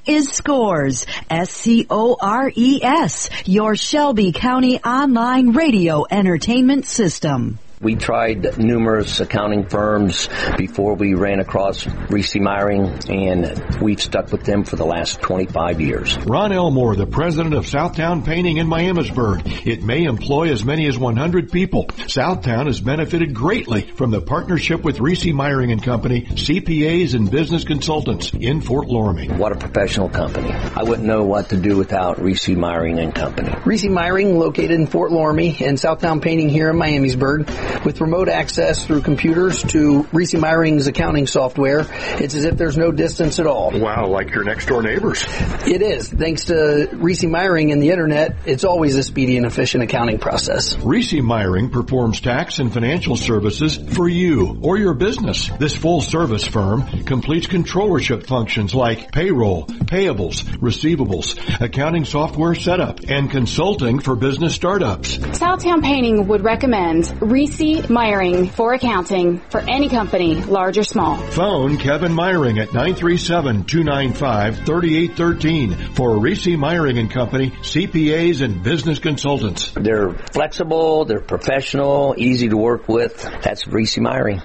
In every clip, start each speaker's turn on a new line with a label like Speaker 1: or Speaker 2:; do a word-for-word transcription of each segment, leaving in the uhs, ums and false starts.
Speaker 1: is Scores, S C O R E S, your Shelby County online radio entertainment system.
Speaker 2: We tried numerous accounting firms before we ran across Reese Meyering, and we've stuck with them for the last twenty-five years.
Speaker 3: Ron Elmore, the president of Southtown Painting in Miamisburg. It may employ as many as one hundred people. Southtown has benefited greatly from the partnership with Reese Meyering and Company, C P As and business consultants in Fort Loramie.
Speaker 2: What a professional company. I wouldn't know what to do without Reese Meyering and Company.
Speaker 4: Reese Meyering, located in Fort Loramie, and Southtown Painting here in Miamisburg. With remote access through computers to Reese Meyering's accounting software, it's as if there's no distance at all.
Speaker 3: Wow, like your next door neighbors.
Speaker 4: It is. Thanks to Reese Meyering and the internet, it's always a speedy and efficient accounting process.
Speaker 3: Reese Meyering performs tax and financial services for you or your business. This full-service firm completes controllership functions like payroll, payables, receivables, accounting software setup, and consulting for business startups.
Speaker 5: Southtown Painting would recommend Reese Meyering for accounting for any company, large or small.
Speaker 3: Phone Kevin Meyering at nine three seven, two nine five, three eight one three for Reese Meyering and Company, C P As and business consultants.
Speaker 2: They're flexible, they're professional, easy to work with. That's Reese Meyering.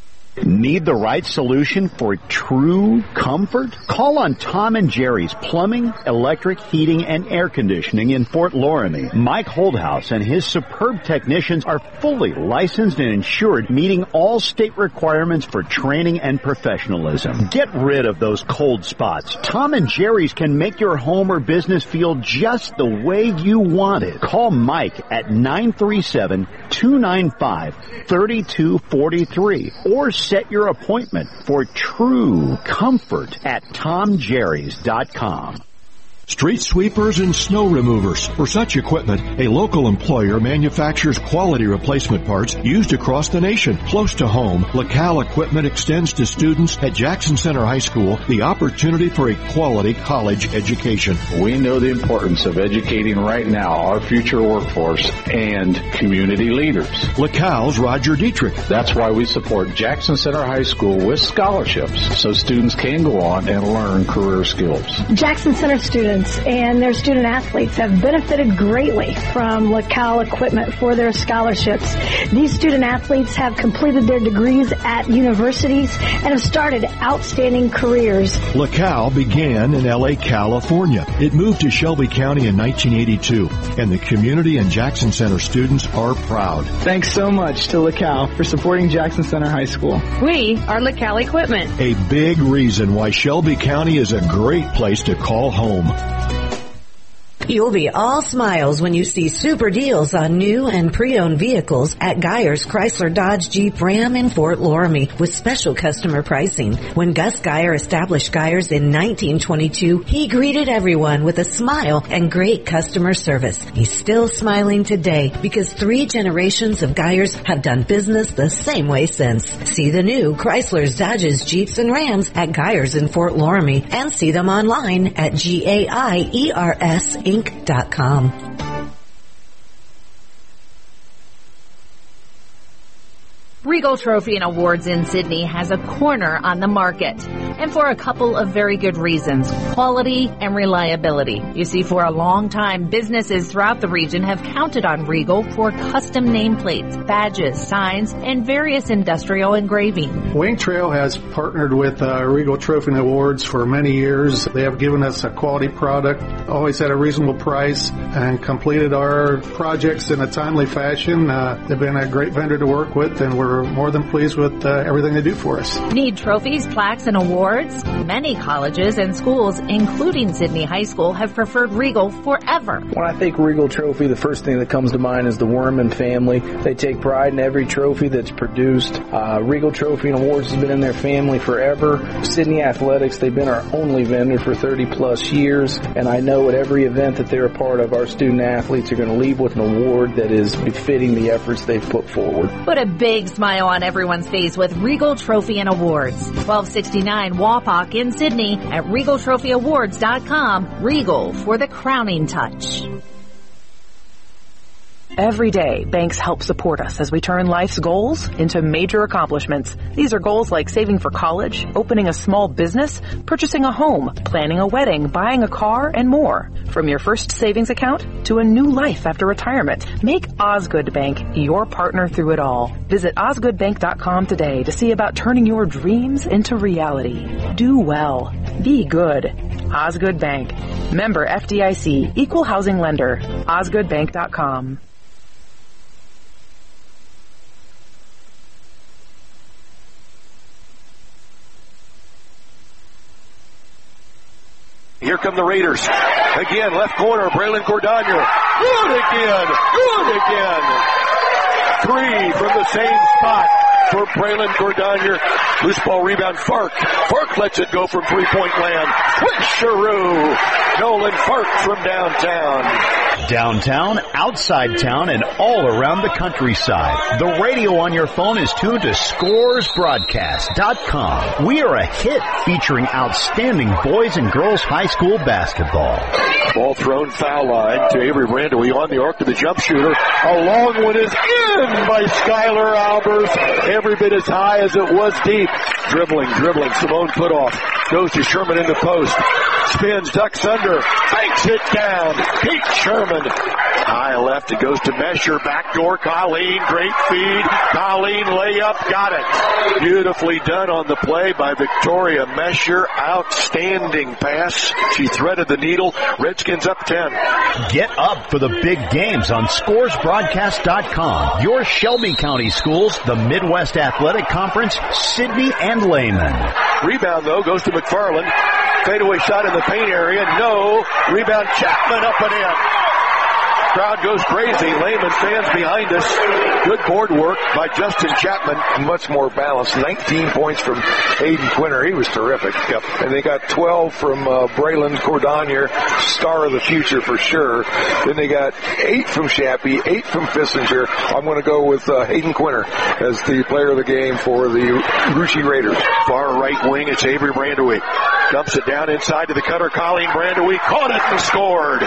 Speaker 6: Need the right solution for true comfort? Call on Tom and Jerry's Plumbing, Electric, Heating, and Air Conditioning in Fort Loramie. Mike Holdhouse and his superb technicians are fully licensed and insured, meeting all state requirements for training and professionalism. Get rid of those cold spots. Tom and Jerry's can make your home or business feel just the way you want it. Call Mike at nine three seven, two nine five, three two four three or set your appointment for true comfort at tom jerrys dot com.
Speaker 3: Street sweepers and snow removers. For such equipment, a local employer manufactures quality replacement parts used across the nation. Close to home, LaCal Equipment extends to students at Jackson Center High School the opportunity for a quality college education.
Speaker 7: We know the importance of educating right now our future workforce and community leaders.
Speaker 3: LaCal's Roger Dietrich.
Speaker 7: That's why we support Jackson Center High School with scholarships so students can go on and learn career skills.
Speaker 8: Jackson Center students and their student athletes have benefited greatly from LaCal Equipment for their scholarships. These student athletes have completed their degrees at universities and have started outstanding careers.
Speaker 3: LaCal began in L A, California. It moved to Shelby County in nineteen eighty-two, and the community and Jackson Center students are proud.
Speaker 9: Thanks so much to LaCal for supporting Jackson Center High School.
Speaker 10: We are LaCal Equipment.
Speaker 3: A big reason why Shelby County is a great place to call home.
Speaker 1: You'll be all smiles when you see super deals on new and pre-owned vehicles at Geyer's Chrysler Dodge Jeep Ram in Fort Loramie with special customer pricing. When Gus Geyer established Geyer's in nineteen twenty-two, he greeted everyone with a smile and great customer service. He's still smiling today because three generations of Geyer's have done business the same way since. See the new Chrysler's, Dodges, Jeeps, and Rams at Geyer's in Fort Loramie and see them online at G A I E R S Inc dot com.
Speaker 10: Regal Trophy and Awards in Sydney has a corner on the market, and for a couple of very good reasons: quality and reliability. You see, for a long time, businesses throughout the region have counted on Regal for custom nameplates, badges, signs, and various industrial engraving.
Speaker 11: Wayne Trail has partnered with uh, Regal Trophy and Awards for many years. They have given us a quality product, always at a reasonable price, and completed our projects in a timely fashion. Uh, they've been a great vendor to work with, and we're more than pleased with uh, everything they do for us.
Speaker 10: Need trophies, plaques, and awards? Many colleges and schools, including Sydney High School, have preferred Regal forever.
Speaker 4: When I think Regal Trophy, the first thing that comes to mind is the Worman family. They take pride in every trophy that's produced. Uh, Regal Trophy and Awards has been in their family forever. Sydney Athletics, they've been our only vendor for thirty plus years, and I know at every event that they're a part of, our student athletes are going to leave with an award that is befitting the efforts they've put forward.
Speaker 10: Put a big smile on everyone's face with Regal Trophy and Awards. twelve sixty-nine Wapak in Sydney at regal trophy awards dot com. Regal for the crowning touch.
Speaker 12: Every day, banks help support us as we turn life's goals into major accomplishments. These are goals like saving for college, opening a small business, purchasing a home, planning a wedding, buying a car, and more. From your first savings account to a new life after retirement, make Osgood Bank your partner through it all. Visit osgood bank dot com today to see about turning your dreams into reality. Do well. Be good. Osgood Bank. Member F D I C. Equal housing lender. osgood bank dot com.
Speaker 13: Here come the Raiders. Again, left corner, Braylon Cordonier. Good again. Good again. Three from the same spot for Braylon Cordonier. Loose ball rebound, Fark. Fark lets it go from three-point land. Swisheroo. Nolan Fark from downtown.
Speaker 6: Downtown, outside town, and all around the countryside. The radio on your phone is tuned to scores broadcast dot com. We are a hit featuring outstanding boys and girls high school basketball.
Speaker 13: Ball thrown foul line to Avery Brandewy on the arc of the jump shooter. A long one is in by Skylar Albers. Every bit as high as it was deep. Dribbling, dribbling. Simone put off. Goes to Sherman in the post. Spins, ducks under. Banks it down. Pete Sherman. High left. It goes to Mesher. Backdoor. Colleen. Great feed. Colleen layup. Got it. Beautifully done on the play by Victoria Mesher. Outstanding pass. She threaded the needle. Redskins up ten.
Speaker 6: Get up for the big games on scores broadcast dot com. Your Shelby County schools, the Midwest Athletic Conference, Sidney and Lehman.
Speaker 13: Rebound, though, goes to McFarland. Fadeaway shot in the paint area. No. Rebound, Chapman up and in. Crowd goes crazy. Lehman fans behind us. Good board work by Justin Chapman.
Speaker 14: Much more balanced. nineteen points from Aiden Quinter. He was terrific. Yep. And they got twelve from uh, Braylon Cordonier, star of the future for sure. Then they got eight from Shappy, eight from Fissinger. I'm going to go with uh, Aiden Quinter as the player of the game for the Russia Raiders.
Speaker 13: Far right wing, it's Avery Brandewy. Dumps it down inside to the cutter. Colleen Brandewy caught it and scored.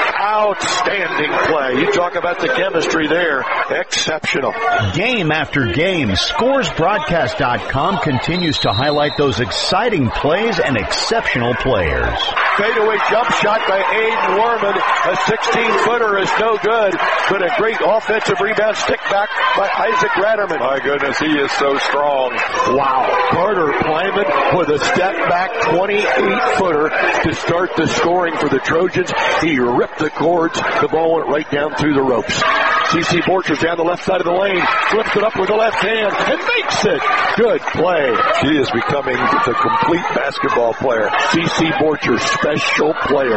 Speaker 13: Outstanding play. You talk about the chemistry there. Exceptional.
Speaker 6: Game after game, scores broadcast dot com continues to highlight those exciting plays and exceptional players.
Speaker 13: Fadeaway jump shot by Aiden Warman. A sixteen-footer is no good, but a great offensive rebound stick back by Isaac Ratterman.
Speaker 14: My goodness, he is so strong.
Speaker 13: Wow. Carter Plyman with a step back twenty-eight-footer to start the scoring for the Trojans. He ripped the cords. The ball went right down through the ropes. C C Borchers down the left side of the lane. Flips it up with the left hand and makes it. Good play.
Speaker 14: She is becoming the complete basketball player.
Speaker 13: C C Borchers, special player.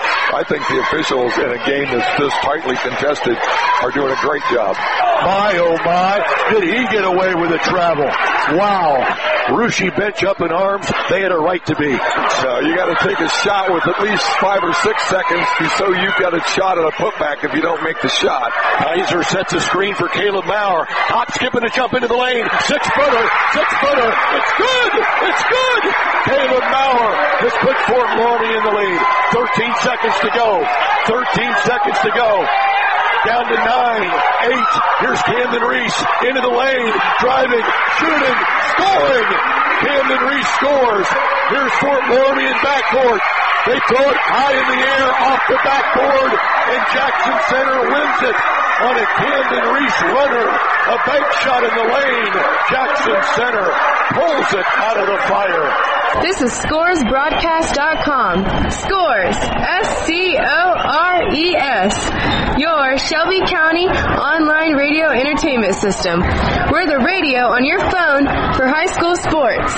Speaker 14: I think the officials in a game that's this tightly contested are doing a great job.
Speaker 13: My, oh my, did he get away with a travel? Wow. Russia bench up in arms. They had a right to be.
Speaker 14: So you got to take a shot with at least five or six seconds, so you've got a shot at a putback if you don't make the shot.
Speaker 13: Kaiser sets a screen for Caleb Maurer. Hop, skipping a jump into the lane. Six-footer, six-footer. It's good! It's good! Caleb Maurer has put Fort Laramie in the lead. thirteen seconds to go. thirteen seconds to go. Down to nine, eight. Here's Camden Reese into the lane, driving, shooting, scoring. Camden Reese scores. Here's Fort Laramie in backcourt. They throw it high in the air off the backboard, and Jackson Center wins it on a Camden Reese runner. A bank shot in the lane. Jackson Center pulls it out of the fire.
Speaker 15: This is scores broadcast dot com. Scores, S C O R E S. Your Shelby County online radio entertainment system. We're the radio on your phone for high school sports.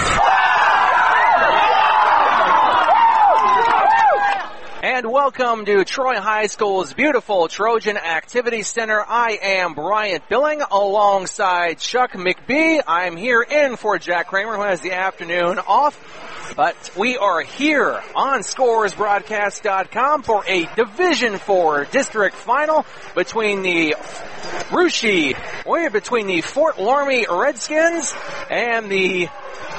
Speaker 16: And welcome to Troy High School's beautiful Trojan Activity Center. I am Bryant Billing alongside Chuck McBee. I'm here in for Jack Kramer, who has the afternoon off. But we are here on scores broadcast dot com for a Division four district final between the Russia, between the Fort Laramie Redskins and the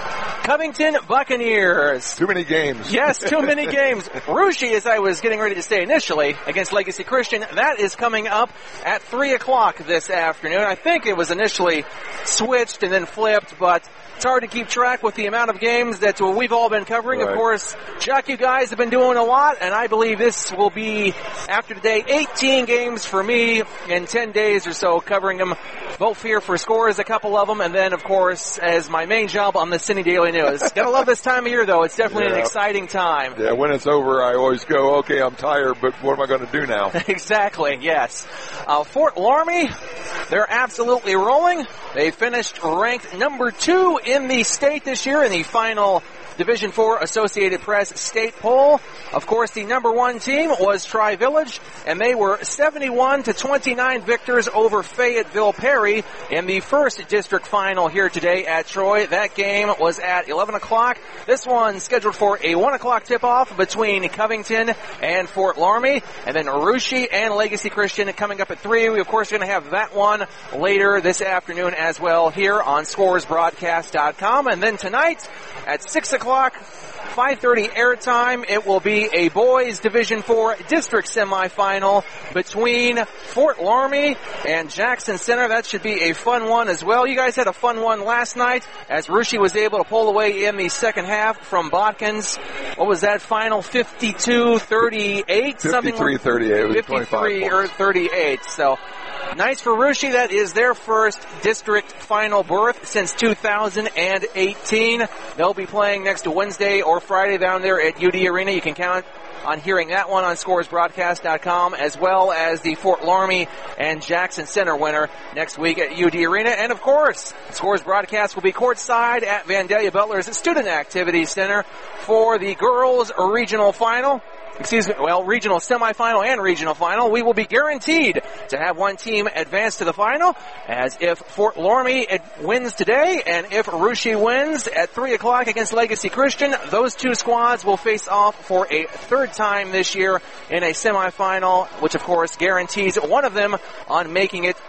Speaker 16: Covington Buccaneers.
Speaker 14: Too many games.
Speaker 16: Yes, too many games. Russia, as I was getting ready to say initially, against Legacy Christian, that is coming up at three o'clock this afternoon. I think it was initially switched and then flipped, but it's hard to keep track with the amount of games that we've all been covering.
Speaker 14: Right.
Speaker 16: Of course, Chuck, you guys have been doing a lot, and I believe this will be, after today, eighteen games for me in ten days or so, covering them both here for Scores, a couple of them, and then, of course, as my main job on the Sidney Daily News. Gotta love this time of year, though. It's definitely yeah. an exciting time.
Speaker 14: Yeah, when it's over, I always go, okay, I'm tired, but what am I going to do now?
Speaker 16: Exactly, yes. Uh, Fort Laramie, they're absolutely rolling. They finished ranked number two in the state this year in the final Division four Associated Press state poll. Of course, the number one team was Tri-Village, and they were seventy-one to twenty-nine victors over Fayetteville Perry in the first district final here today at Troy. That game was at eleven o'clock. This one scheduled for a one o'clock tip-off between Covington and Fort Laramie, and then Russia and Legacy Christian coming up at three. We, of course, are going to have that one later this afternoon as well here on Scores Broadcast dot com. And then tonight at six o'clock, five thirty airtime, it will be a boys Division four district semifinal between Fort Laramie and Jackson Center. That should be a fun one as well. You guys had a fun one last night as Russia was able to pull away in the second half from Botkins. What was that final? fifty-two thirty-eight?
Speaker 14: fifty-three thirty-eight.
Speaker 16: fifty-three or thirty-eight. So nice for Russia. That is their first district final berth since two thousand eighteen. They'll be playing next Wednesday or Friday down there at U D Arena. You can count on hearing that one on Scores Broadcast dot com, as well as the Fort Laramie and Jackson Center winner next week at U D Arena. And of course, Scores Broadcast will be courtside at Vandalia Butler's Student Activity Center for the girls regional final. Excuse me, well, regional semifinal and regional final. We will be guaranteed to have one team advance to the final, as if Fort Laramie wins today and if Russia wins at three o'clock against Legacy Christian, those two squads will face off for a third time this year in a semifinal, which of course guarantees one of them on making it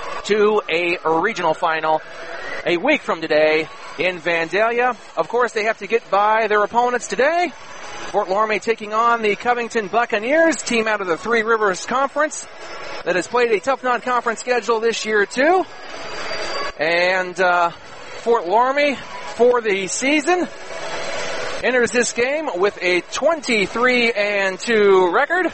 Speaker 16: to a regional final a week from today in Vandalia. Of course, they have to get by their opponents today. Fort Laramie taking on the Covington Buccaneers, team out of the Three Rivers Conference that has played a tough non-conference schedule this year too. And uh, Fort Laramie, for the season, enters this game with a twenty-three and two record.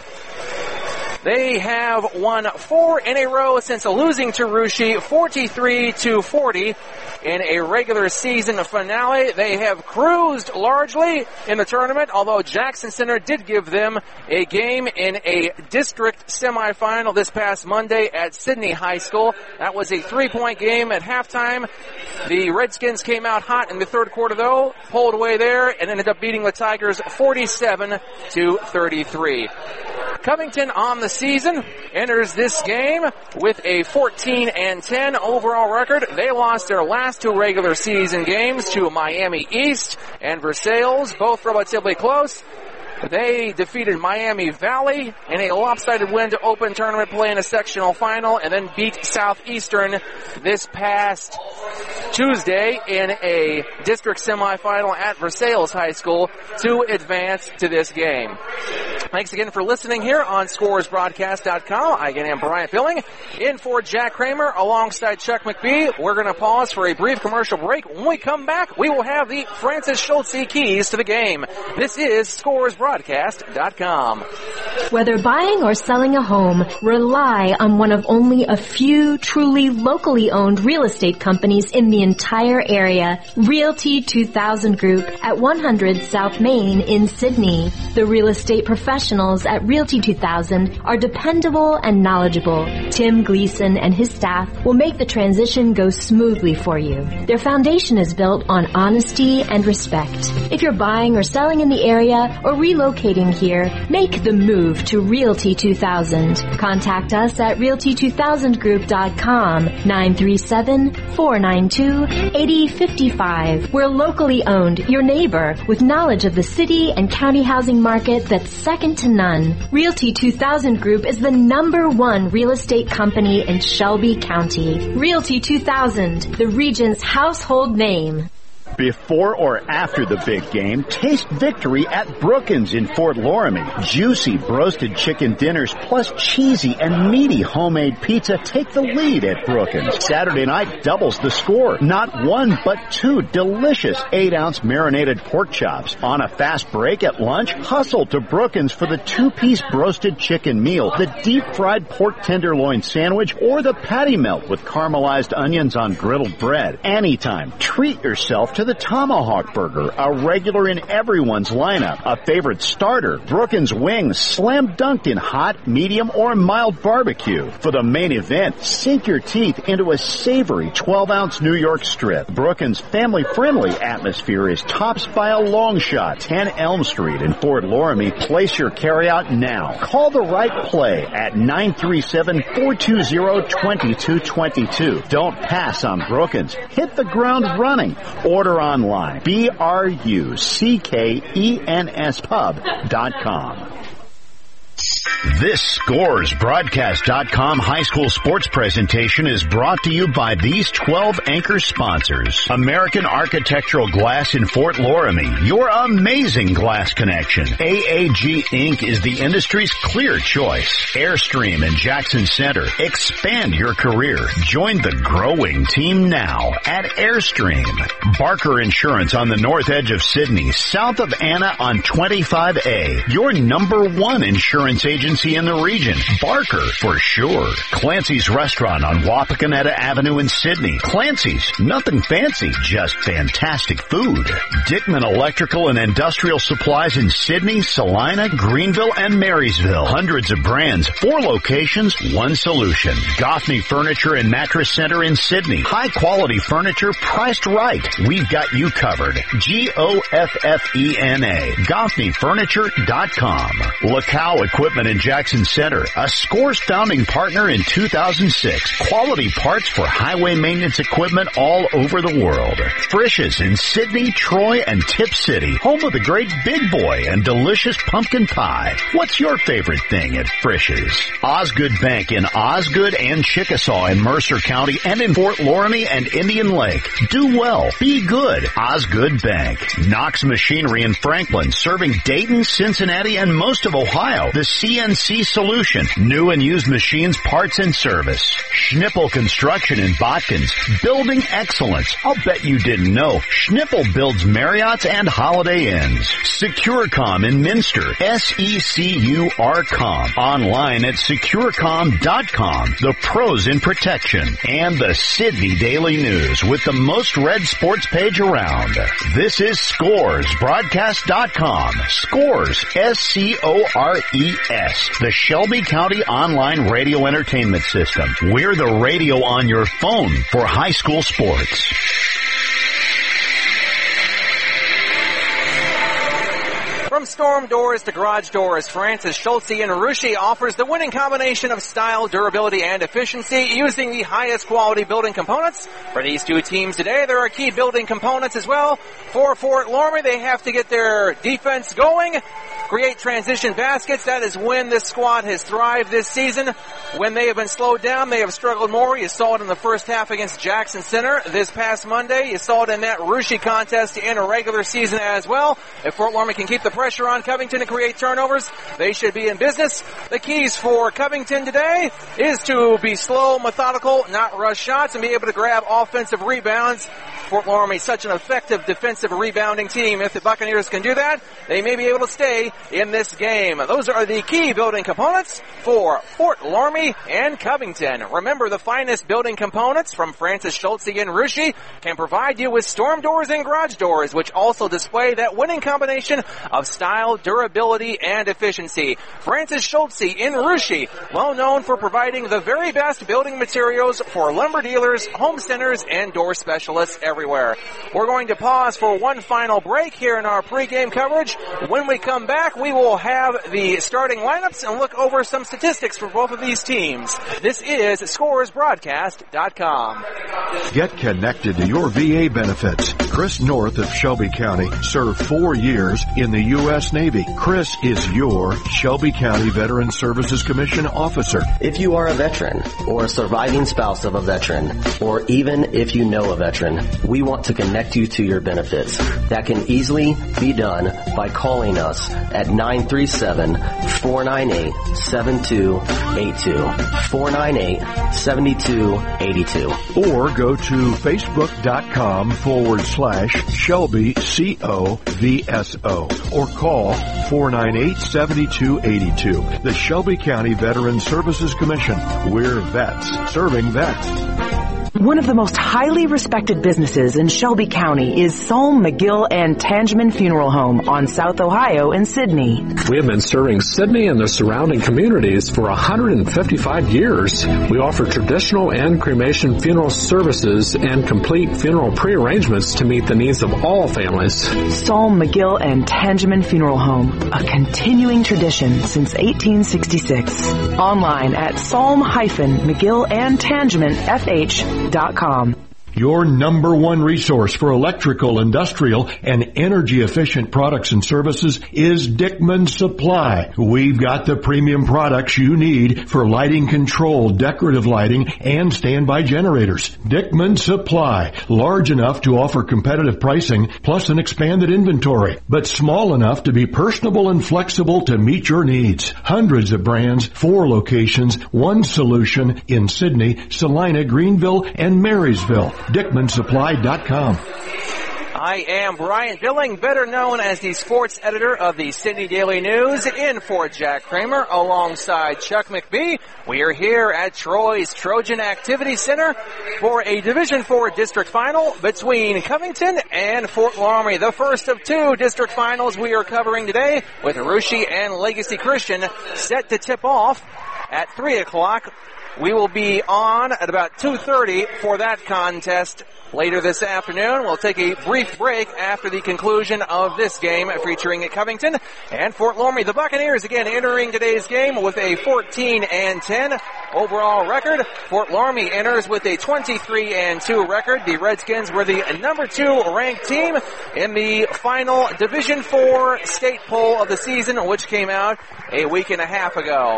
Speaker 16: They have won four in a row since losing to Russia, forty-three to forty in a regular season finale. They have cruised largely in the tournament, although Jackson Center did give them a game in a district semifinal this past Monday at Sidney High School. That was a three-point game at halftime. The Redskins came out hot in the third quarter, though, pulled away there, and ended up beating the Tigers forty-seven to thirty-three. Covington on the season enters this game with a fourteen and ten overall record. They lost their last two regular season games to Miami East and Versailles, both relatively close. They defeated Miami Valley in a lopsided win to open tournament play in a sectional final, and then beat Southeastern this past Tuesday in a district semifinal at Versailles High School to advance to this game. Thanks again for listening here on Scores Broadcast dot com. I again am Brian Billing, in for Jack Kramer alongside Chuck McBee. We're going to pause for a brief commercial break. When we come back, we will have the Francis Schultz keys to the game. This is Scores Broadcast dot com.
Speaker 17: Whether buying or selling a home, rely on one of only a few truly locally owned real estate companies in the entire area. Realty two thousand Group at one hundred South Main in Sydney. The real estate professionals at Realty two thousand are dependable and knowledgeable. Tim Gleason and his staff will make the transition go smoothly for you. Their foundation is built on honesty and respect. If you're buying or selling in the area or relocating here, make the move to Realty two thousand. Contact us at realty two thousand group dot com, nine three seven, four nine two, eight zero five five. We're locally owned, your neighbor, with knowledge of the city and county housing market that's second to none. Realty two thousand Group is the number one real estate company in Shelby County. Realty two thousand, the region's household name.
Speaker 6: Before or after the big game, taste victory at Brookins in Fort Loramie. Juicy roasted chicken dinners plus cheesy and meaty homemade pizza take the lead at Brookins. Saturday night doubles the score. Not one, but two delicious eight-ounce marinated pork chops. On a fast break at lunch, hustle to Brookins for the two-piece roasted chicken meal, the deep-fried pork tenderloin sandwich, or the patty melt with caramelized onions on griddled bread. Anytime, treat yourself to the Tomahawk Burger, a regular in everyone's lineup, a favorite starter, Brookins wings, slam dunked in hot, medium, or mild barbecue. For the main event, sink your teeth into a savory twelve-ounce New York strip. Brookins' family-friendly atmosphere is topped by a long shot, ten Elm Street in Fort Loramie. Place your carryout now. Call the right play at nine three seven, four two zero, two two two two. Don't pass on Brookins. Hit the ground running. Order online. B R U C K E N S pub dot com.
Speaker 18: This Scores Broadcast dot com high school sports presentation is brought to you by these twelve anchor sponsors. American Architectural Glass in Fort Loramie, your amazing glass connection. A A G Incorporated is the industry's clear choice. Airstream in Jackson Center. Expand your career. Join the growing team now at Airstream. Barker Insurance on the north edge of Sydney, south of Anna on twenty-five A. Your number one insurance agency in the region. Barker, for sure. Clancy's Restaurant on Wapakoneta Avenue in Sydney. Clancy's, nothing fancy, just fantastic food. Dickman Electrical and Industrial Supplies in Sydney, Salina, Greenville, and Marysville. Hundreds of brands, four locations, one solution. Goffney Furniture and Mattress Center in Sydney. High quality furniture priced right. We've got you covered. G O F F E N A. Goffney Furniture dot com. Lacow Equipment in Jackson Center, a Scores founding partner in two thousand six. Quality parts for highway maintenance equipment all over the world. Frisch's in Sydney, Troy, and Tip City, home of the great Big Boy and delicious pumpkin pie. What's your favorite thing at Frisch's? Osgood Bank in Osgood and Chickasaw in Mercer County and in Fort Loramie and Indian Lake. Do well. Be good. Osgood Bank. Knox Machinery in Franklin, serving Dayton, Cincinnati, and most of Ohio. The C N C Solution. New and used machines, parts, and service. Schnippel Construction in Botkins. Building excellence. I'll bet you didn't know. Schnippel builds Marriotts and Holiday Inns. Securecom in Minster. S E C U R com. Online at securecom dot com. The pros in protection. And the Sydney Daily News with the most read sports page around. This is Scores Broadcast dot com. Scores. S C O R E S. The Shelby County Online Radio Entertainment System. We're the radio on your phone for high school sports.
Speaker 16: From storm doors to garage doors, Francis Schultze in Russia offers the winning combination of style, durability, and efficiency using the highest quality building components. For these two teams today, there are key building components as well. For Fort Loramie, they have to get their defense going, create transition baskets. That is when this squad has thrived this season. When they have been slowed down, they have struggled more. You saw it in the first half against Jackson Center this past Monday. You saw it in that Russia contest in a regular season as well. If Fort Loramie can keep the pressure on Covington and create turnovers, they should be in business. The keys for Covington today is to be slow, methodical, not rush shots, and be able to grab offensive rebounds. Fort Loramie is such an effective defensive rebounding team. If the Buccaneers can do that, they may be able to stay in this game. Those are the key building components for Fort Loramie and Covington. Remember, the finest building components from Francis Schultze in Russia can provide you with storm doors and garage doors, which also display that winning combination of style, durability, and efficiency. Francis Schultze in Russia, well known for providing the very best building materials for lumber dealers, home centers, and door specialists everywhere. We're going to pause for one final break here in our pregame coverage. When we come back, we will have the starting lineups and look over some statistics for both of these teams. This is Scores Broadcast dot com.
Speaker 3: Get connected to your V A benefits. Chris North of Shelby County served four years in the U S Navy. Chris is your Shelby County Veteran Services Commission officer.
Speaker 19: If you are a veteran or a surviving spouse of a veteran, or even if you know a veteran,
Speaker 2: We want to connect you to your benefits. That can easily be done by calling us at nine three seven, four nine eight, seven two eight two. four nine eight, seven two eight two.
Speaker 3: Or go to facebook.com forward slash Shelby C O V S O or call four nine eight, seven two eight two. The Shelby County Veteran Services Commission. We're vets serving vets.
Speaker 12: One of the most highly respected businesses in Shelby County is Solm, McGill, and Tangeman Funeral Home on South Ohio in Sidney.
Speaker 19: We have been serving Sidney and the surrounding communities for one hundred fifty-five years. We offer traditional and cremation funeral services and complete funeral pre-arrangements to meet the needs of all families.
Speaker 12: Solm, McGill, and Tangeman Funeral Home, a continuing tradition since eighteen sixty-six. Online at solm mcgill and tangeman f h dot com.
Speaker 3: Your number one resource for electrical, industrial, and energy-efficient products and services is Dickman Supply. We've got the premium products you need for lighting control, decorative lighting, and standby generators. Dickman Supply, large enough to offer competitive pricing plus an expanded inventory, but small enough to be personable and flexible to meet your needs. Hundreds of brands, four locations, one solution in Sidney, Salina, Greenville, and Marysville. Dickman Supply dot com.
Speaker 16: I am Brian Billing, better known as the sports editor of the Sidney Daily News, in for Jack Kramer alongside Chuck McBee. We are here at Troy's Trojan Activity Center for a Division four district final between Covington and Fort Loramie. The first of two district finals we are covering today, with Russia and Legacy Christian set to tip off at three o'clock. We will be on at about two thirty for that contest later this afternoon. We'll take a brief break after the conclusion of this game featuring Covington and Fort Loramie. The Buccaneers again entering today's game with a fourteen and ten overall record. Fort Loramie enters with a twenty-three and two record. The Redskins were the number two ranked team in the final Division four state poll of the season, which came out a week and a half ago.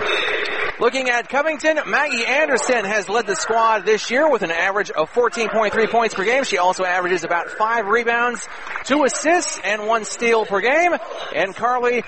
Speaker 16: Looking at Covington, Maggie Anderson has led the squad this year with an average of fourteen point three points per game. She also averages about five rebounds, two assists, and one steal per game. And Carly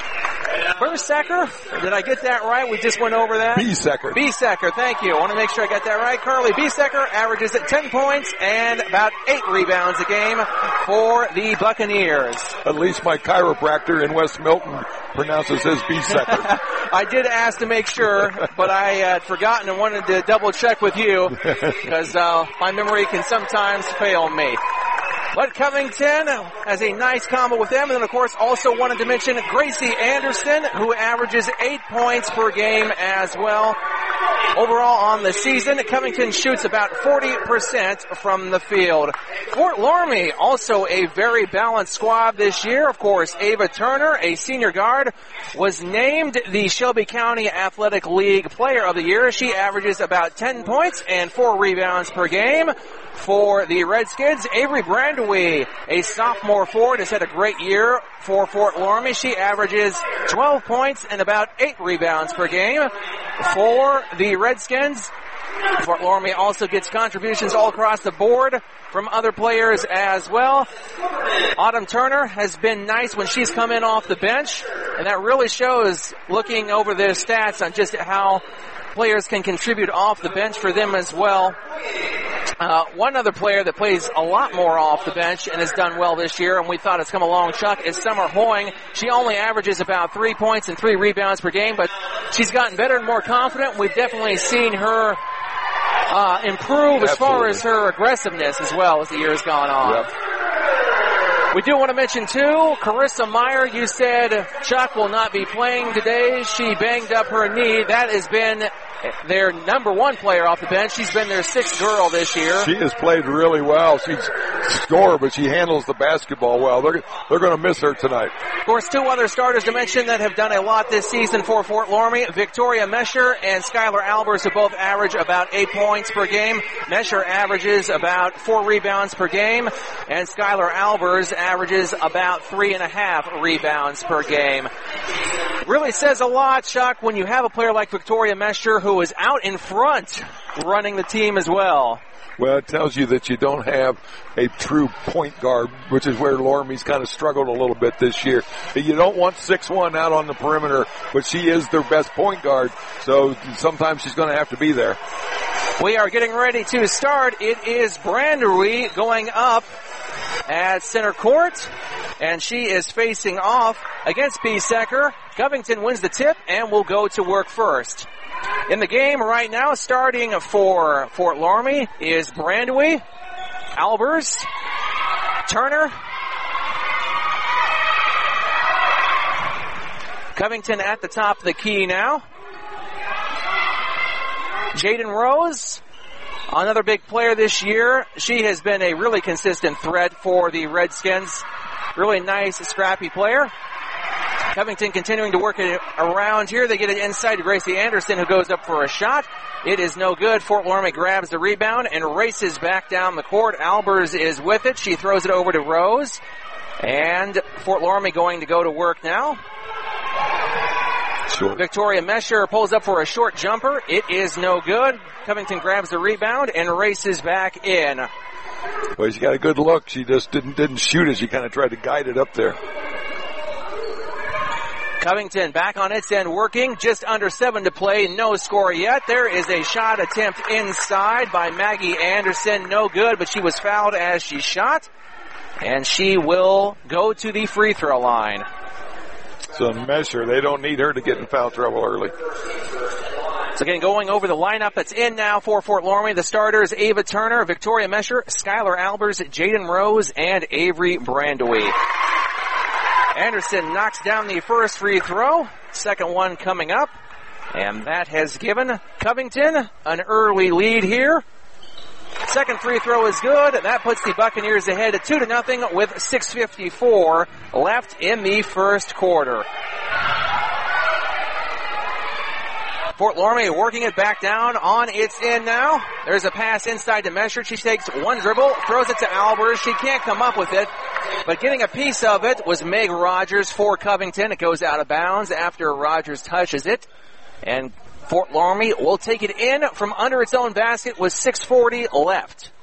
Speaker 16: Bersecker, did I get that right? We just went over that.
Speaker 14: Besecker.
Speaker 16: Besecker, thank you. I want to make sure I got that right. Carly Besecker averages at ten points and about eight rebounds a game for the Buccaneers.
Speaker 14: At least my chiropractor in West Milton pronounces his Besecker.
Speaker 16: I did ask to make sure, but I had forgotten and wanted to double check with you because uh, my memory can sometimes fail me. But Covington has a nice combo with them. And then, of course, also wanted to mention Gracie Anderson, who averages eight points per game as well. Overall on the season, Covington shoots about forty percent from the field. Fort Loramie, also a very balanced squad this year. Of course, Ava Turner, a senior guard, was named the Shelby County Athletic League Player of the Year. She averages about ten points and four rebounds per game. For the Redskins, Avery Brandwee, a sophomore forward, has had a great year for Fort Loramie. She averages twelve points and about eight rebounds per game. For the Redskins, Fort Loramie also gets contributions all across the board from other players as well. Autumn Turner has been nice when she's come in off the bench, and that really shows looking over their stats on just how players can contribute off the bench for them as well. Uh, one other player that plays a lot more off the bench and has done well this year, and we thought it's come along, Chuck, is Summer Hoying. She only averages about three points and three rebounds per game, but she's gotten better and more confident. We've definitely seen her uh, improve Absolutely. as far as her aggressiveness as well as the year has gone on. Yep. We do want to mention, too, Carissa Meyer, you said Chuck will not be playing today. She banged up her knee. That has been their number one player off the bench. She's been their sixth girl this year.
Speaker 14: She has played really well. She's a scorer, but she handles the basketball well. They're, they're going to miss her tonight.
Speaker 16: Of course, two other starters to mention that have done a lot this season for Fort Loramie. Victoria Mesher and Skylar Albers, who both average about eight points per game. Mesher averages about four rebounds per game, and Skylar Albers averages about three and a half rebounds per game. Really says a lot, Chuck, when you have a player like Victoria Mesher, who is out in front running the team as well.
Speaker 14: Well, it tells you that you don't have a true point guard, which is where Loramie's kind of struggled a little bit this year. You don't want six one out on the perimeter, but she is their best point guard, so sometimes she's going to have to be there.
Speaker 16: We are getting ready to start. It is Brandery going up at center court, and she is facing off against Biesecker. Covington wins the tip and will go to work first. In the game right now, starting for Fort Loramie is Brandery, Albers, Turner, Covington at the top of the key now. Jaden Rose, another big player this year. She has been a really consistent threat for the Redskins. Really nice, scrappy player. Covington continuing to work it around here. They get it inside to Gracie Anderson, who goes up for a shot. It is no good. Fort Loramie grabs the rebound and races back down the court. Albers is with it. She throws it over to Rose. And Fort Loramie going to go to work now. Sure. Victoria Mesher pulls up for a short jumper. It is no good. Covington grabs the rebound and races back in.
Speaker 14: Well, she got a good look. She just didn't didn't shoot it. She kind of tried to guide it up there.
Speaker 16: Covington back on its end working. Just under seven to play. No score yet. There is a shot attempt inside by Maggie Anderson. No good, but she was fouled as she shot. And she will go to the free throw line.
Speaker 14: So Mesher, they don't need her to get in foul trouble early.
Speaker 16: So again, going over the lineup that's in now for Fort Loramie. The starters, Ava Turner, Victoria Mesher, Skylar Albers, Jaden Rose, and Avery Brandewy. Anderson knocks down the first free throw. Second one coming up. And that has given Covington an early lead here. Second free throw is good. That puts the Buccaneers ahead at two to nothing with six fifty-four left in the first quarter. Fort Loramie working it back down on its end now. There's a pass inside to Mesher. She takes one dribble, throws it to Albers. She can't come up with it, but getting a piece of it was Meg Rogers for Covington. It goes out of bounds after Rogers touches it. And Fort Loramie will take it in from under its own basket with six forty left.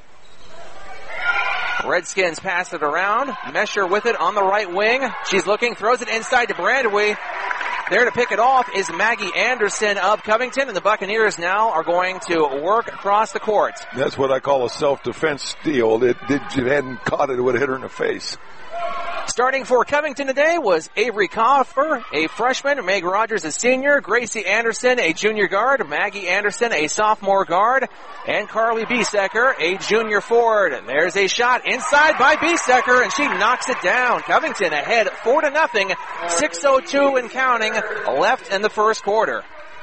Speaker 16: Redskins pass it around. Mesher with it on the right wing. She's looking, throws it inside to Brandewy. There to pick it off is Maggie Anderson of Covington, and the Buccaneers now are going to work across the court.
Speaker 14: That's what I call a self-defense steal. It, it, it hadn't caught it, it would have hit her in the face.
Speaker 16: Starting for Covington today was Avery Coffer, a freshman, Meg Rogers, a senior, Gracie Anderson, a junior guard, Maggie Anderson, a sophomore guard, and Carly Biesecker, a junior forward. And there's a shot inside by Biesecker, and she knocks it down. Covington ahead four to nothing, six oh two and counting left in the first quarter.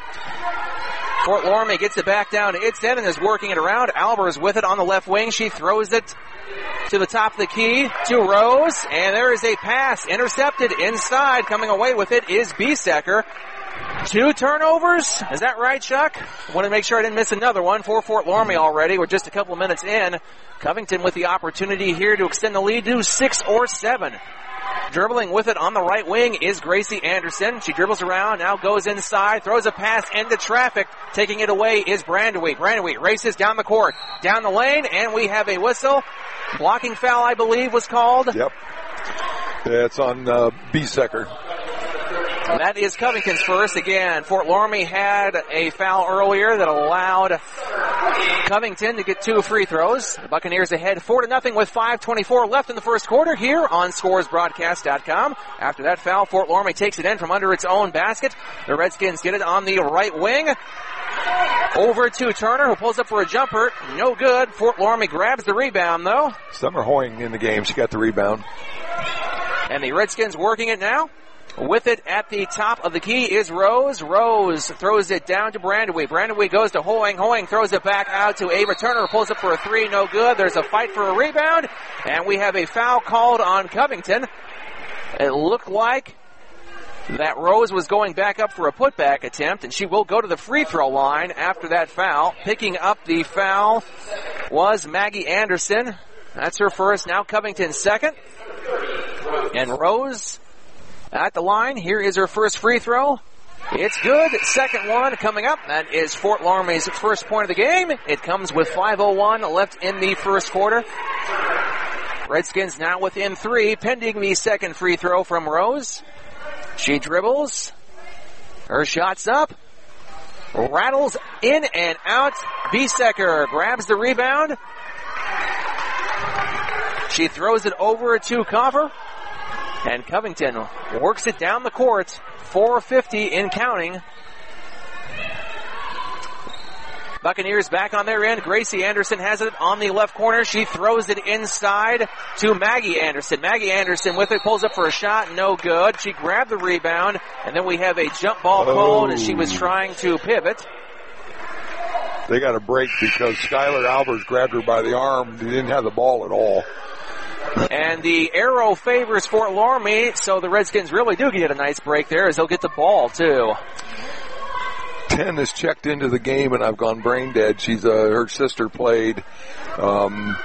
Speaker 16: Fort Loramie gets it back down to its end and is working it around. Albers with it on the left wing. She throws it to the top of the key to Rose, and there is a pass intercepted inside. Coming away with it is Biesecker. Two turnovers. Is that right, Chuck? I want to make sure I didn't miss another one for Fort Loramie already. We're just a couple of minutes in. Covington with the opportunity here to extend the lead to six or seven. Dribbling with it on the right wing is Gracie Anderson. She dribbles around, now goes inside, throws a pass into traffic. Taking it away is Brandewy. Brandewy races down the court, down the lane, and we have a whistle. Blocking foul, I believe, was called.
Speaker 14: Yep. That's on uh, Biesecker.
Speaker 16: That is Covington's first. Again, Fort Loramie had a foul earlier that allowed Covington to get two free throws. The Buccaneers ahead four to nothing with five twenty-four left in the first quarter here on scores broadcast dot com. After that foul, Fort Loramie takes it in from under its own basket. The Redskins get it on the right wing. Over to Turner, who pulls up for a jumper. No good. Fort Loramie grabs the rebound, though.
Speaker 14: Summer Hoying in the game. She got the rebound.
Speaker 16: And the Redskins working it now. With it at the top of the key is Rose. Rose throws it down to Brandewy. Brandewy goes to Hoying. Hoying throws it back out to Ava Turner. Pulls up for a three. No good. There's a fight for a rebound. And we have a foul called on Covington. It looked like that Rose was going back up for a putback attempt, and she will go to the free throw line after that foul. Picking up the foul was Maggie Anderson. That's her first. Now Covington's second. And Rose at the line. Here is her first free throw. It's good. Second one coming up. That is Fort Loramie's first point of the game. It comes with five oh one left in the first quarter. Redskins now within three, pending the second free throw from Rose. She dribbles. Her shot's up. Rattles in and out. Biesecker grabs the rebound. She throws it over to Coffer. And Covington works it down the court. four fifty in counting. Buccaneers back on their end. Gracie Anderson has it on the left corner. She throws it inside to Maggie Anderson. Maggie Anderson with it, pulls up for a shot. No good. She grabbed the rebound. And then we have a jump ball
Speaker 14: oh.
Speaker 16: called as she was trying to pivot.
Speaker 14: They got a break because Skylar Albers grabbed her by the arm. They didn't have the ball at all.
Speaker 16: And the arrow favors Fort Loramie, so the Redskins really do get a nice break there as they'll get the ball, too.
Speaker 14: ten has checked into the game, and I've gone brain dead. She's uh, her sister played um,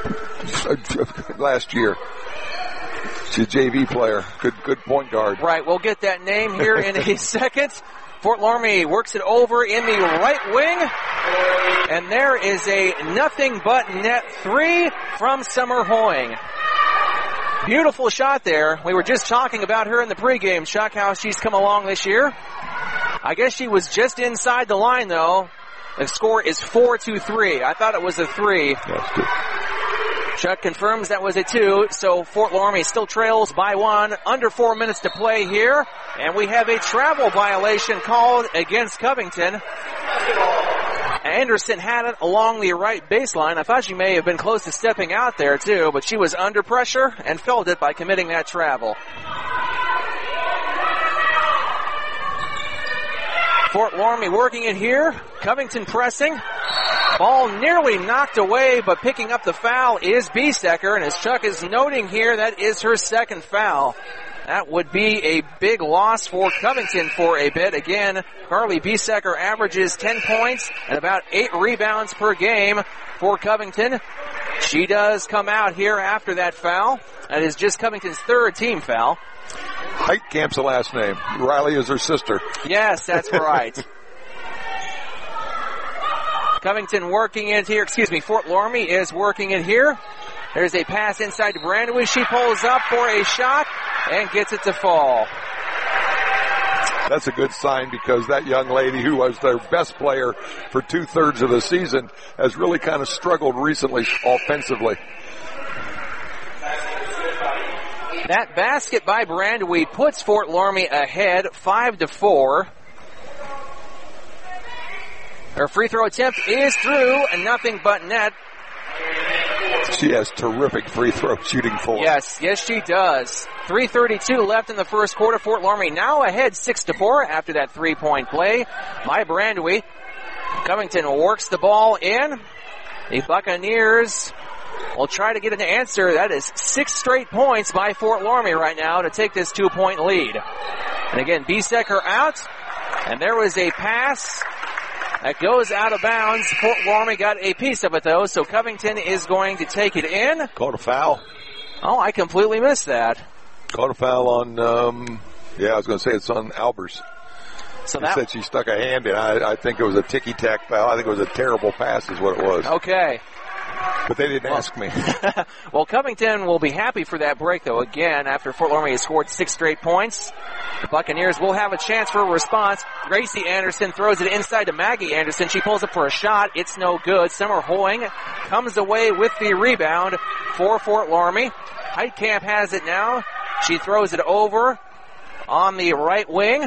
Speaker 14: last year. She's a J V player. Good, good point guard.
Speaker 16: Right, we'll get that name here in a second. Fort Loramie works it over in the right wing. And there is a nothing but net three from Summer Hoying. Beautiful shot there. We were just talking about her in the pregame. Chuck, how she's come along this year. I guess she was just inside the line, though. The score is four to three. I thought it was a three.
Speaker 14: That's good.
Speaker 16: Chuck confirms that was a two, so Fort Loramie still trails by one. Under four minutes to play here, and we have a travel violation called against Covington. Anderson had it along the right baseline. I thought she may have been close to stepping out there, too, but she was under pressure and felt it by committing that travel. Fort Loramie working it here. Covington pressing. Ball nearly knocked away, but picking up the foul is Biesecker, and as Chuck is noting here, that is her second foul. That would be a big loss for Covington for a bit. Again, Carly Biesecker averages ten points and about eight rebounds per game for Covington. She does come out here after that foul. That is just Covington's third team foul.
Speaker 14: Heitkamp's the last name. Riley is her sister.
Speaker 16: Yes, that's right. Covington working it here. Excuse me, Fort Loramie is working it here. There's a pass inside to Brandewey. She pulls up for a shot and gets it to fall.
Speaker 14: That's a good sign because that young lady who was their best player for two-thirds of the season has really kind of struggled recently offensively.
Speaker 16: That basket by Brandewey puts Fort Loramie ahead five to four. Her free throw attempt is through and nothing but net.
Speaker 14: She has terrific free throw shooting for her.
Speaker 16: Yes, yes she does. three thirty-two left in the first quarter. Fort Loramie now ahead six to four after that three-point play by Brandewey. Covington works the ball in. The Buccaneers will try to get an answer. That is six straight points by Fort Loramie right now to take this two-point lead. And again, Biesecker out. And there was a pass that goes out of bounds. Fort Loramie got a piece of it, though, so Covington is going to take it in.
Speaker 14: Called a foul.
Speaker 16: Oh, I completely missed that.
Speaker 14: Called a foul on, um, yeah, I was going to say it's on Albers.
Speaker 16: So
Speaker 14: he
Speaker 16: that
Speaker 14: said she stuck a hand in. I, I think it was a ticky-tack foul. I think it was a terrible pass is what it was.
Speaker 16: Okay.
Speaker 14: But they didn't well, ask me.
Speaker 16: Well, Covington will be happy for that break, though, again, after Fort Loramie has scored six straight points. The Buccaneers will have a chance for a response. Gracie Anderson throws it inside to Maggie Anderson. She pulls up for a shot. It's no good. Summer Hoying comes away with the rebound for Fort Loramie. Heitkamp has it now. She throws it over on the right wing.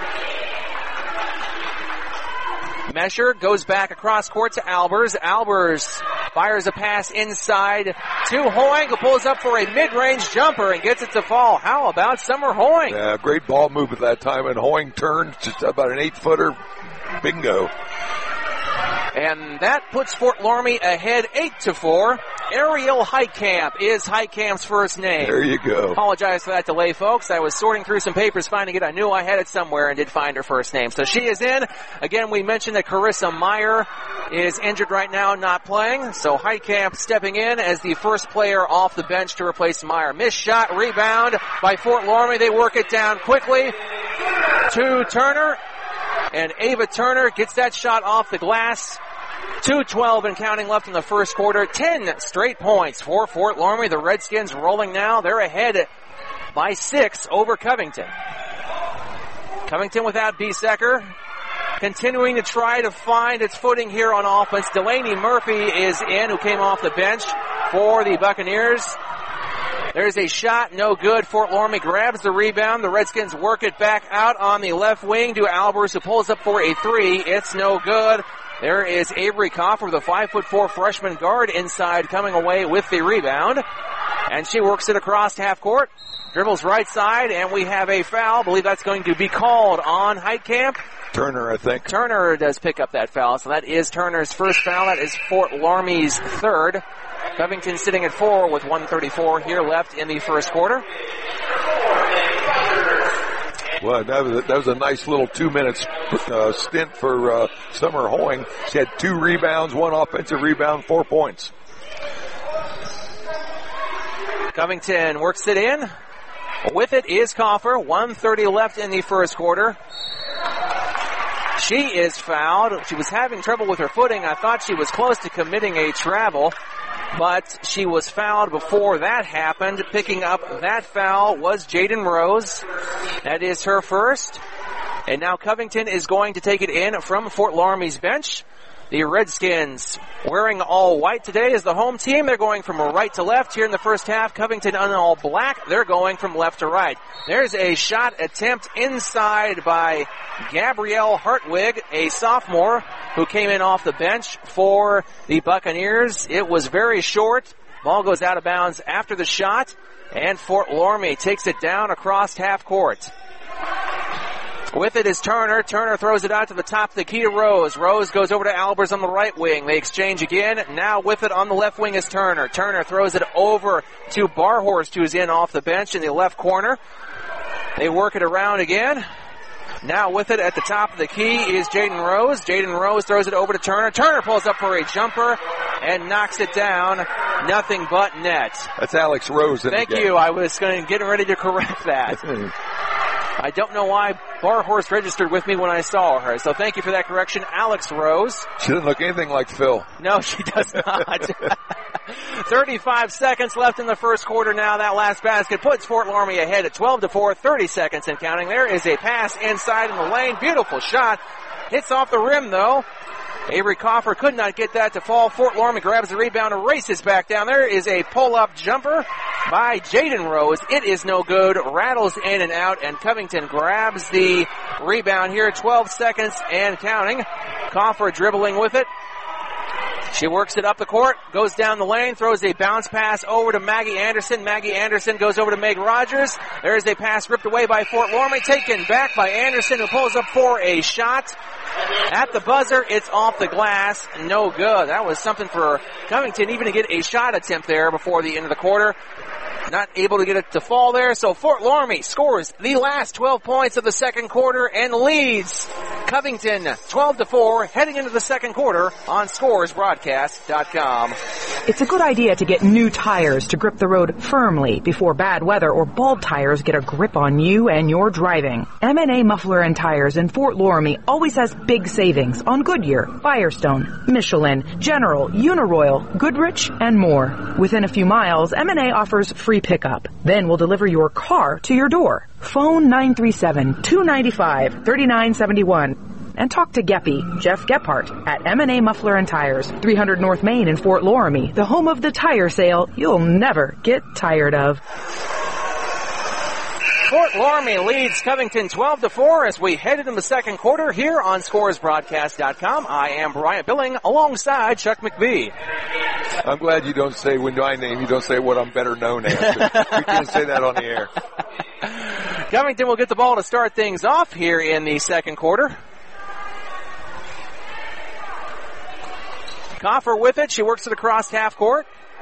Speaker 16: Mesher goes back across court to Albers. Albers fires a pass inside to Hoying, who pulls up for a mid-range jumper and gets it to fall. How about Summer Hoying?
Speaker 14: Yeah, great ball move at that time, and Hoying turned just about an eight-footer. Bingo.
Speaker 16: And that puts Fort Loramie ahead eight to four. Ariel Heitkamp is Heitkamp's first name.
Speaker 14: There you go.
Speaker 16: Apologize for that delay, folks. I was sorting through some papers finding it. I knew I had it somewhere and did find her first name. So she is in. Again, we mentioned that Carissa Meyer is injured right now, not playing. So Heitkamp stepping in as the first player off the bench to replace Meyer. Missed shot, rebound by Fort Loramie. They work it down quickly. to Turner, and Ava Turner gets that shot off the glass. two twelve and counting left in the first quarter. ten straight points for Fort Loramie. The Redskins rolling now. They're ahead by six over Covington. Covington without Biesecker. Continuing to try to find its footing here on offense. Delaney Murphy is in, who came off the bench for the Buccaneers. There's a shot, no good. Fort Loramie grabs the rebound. The Redskins work it back out on the left wing to Albers, who pulls up for a three. It's no good. There is Avery Coffer, the five foot four freshman guard inside, coming away with the rebound. And she works it across half court. Dribbles right side, and we have a foul. I believe that's going to be called on Heitkamp.
Speaker 14: Turner, I think.
Speaker 16: Turner does pick up that foul, so that is Turner's first foul. That is Fort Loramie's third. Covington sitting at four with one thirty-four here left in the first quarter.
Speaker 14: Well, that was a, that was a nice little two minutes uh, stint for uh, Summer Hoying. She had two rebounds, one offensive rebound, four points.
Speaker 16: Covington works it in. With it is Coffer. one thirty left in the first quarter. She is fouled. She was having trouble with her footing. I thought she was close to committing a travel, but she was fouled before that happened. Picking up that foul was Jaden Rose. That is her first. And now Covington is going to take it in from Fort Loramie's bench. The Redskins wearing all white today as the home team. They're going from right to left here in the first half. Covington in all black. They're going from left to right. There's a shot attempt inside by Gabrielle Hartwig, a sophomore who came in off the bench for the Buccaneers. It was very short. Ball goes out of bounds after the shot, and Fort Loramie takes it down across half court. With it is Turner. Turner throws it out to the top of the key to Rose. Rose goes over to Albers on the right wing. They exchange again. Now with it on the left wing is Turner. Turner throws it over to Barhorst, who's in off the bench in the left corner. They work it around again. Now with it at the top of the key is Jaden Rose. Jaden Rose throws it over to Turner. Turner pulls up for a jumper and knocks it down. Nothing but net.
Speaker 14: That's Alex Rose. In
Speaker 16: Thank
Speaker 14: the game.
Speaker 16: you. I was going to get ready to correct that. I don't know why Barhorst registered with me when I saw her, so thank you for that correction. Alex Rose.
Speaker 14: She doesn't look anything like Phil.
Speaker 16: No, she does not. thirty-five seconds left in the first quarter now. That last basket puts Fort Loramie ahead at twelve to four, thirty seconds and counting. There is a pass inside in the lane. Beautiful shot. Hits off the rim, though. Avery Coffer could not get that to fall. Fort Loramie grabs the rebound and races back down. There is a pull-up jumper by Jaden Rose. It is no good. Rattles in and out, and Covington grabs the rebound here. twelve seconds and counting. Coffer dribbling with it. She works it up the court, goes down the lane, throws a bounce pass over to Maggie Anderson. Maggie Anderson goes over to Meg Rogers. There is a pass ripped away by Fort Loramie, taken back by Anderson, who pulls up for a shot. At the buzzer, it's off the glass. No good. That was something for Covington even to get a shot attempt there before the end of the quarter. Not able to get it to fall there, so Fort Loramie scores the last twelve points of the second quarter and leads Covington twelve to four heading into the second quarter on scores broadcast dot com.
Speaker 12: It's a good idea to get new tires to grip the road firmly before bad weather or bald tires get a grip on you and your driving. M and A Muffler and Tires in Fort Loramie always has big savings on Goodyear, Firestone, Michelin, General, Uniroyal, Goodrich, and more. Within a few miles, M and A offers free pickup. Then we'll deliver your car to your door. Phone nine three seven, two nine five, three nine seven one and talk to Geppy, Jeff Gephardt, at M and A Muffler and Tires, three hundred North Main in Fort Loramie, the home of the tire sale you'll never get tired of.
Speaker 16: Fort Loramie leads Covington twelve to four as we head into the second quarter here on scores broadcast dot com. I am Brian Billing alongside Chuck McBee.
Speaker 14: I'm glad you don't say when my name, you don't say what I'm better known as. We can't say that on the air.
Speaker 16: Covington will get the ball to start things off here in the second quarter. Coffer with it. She works it across half court.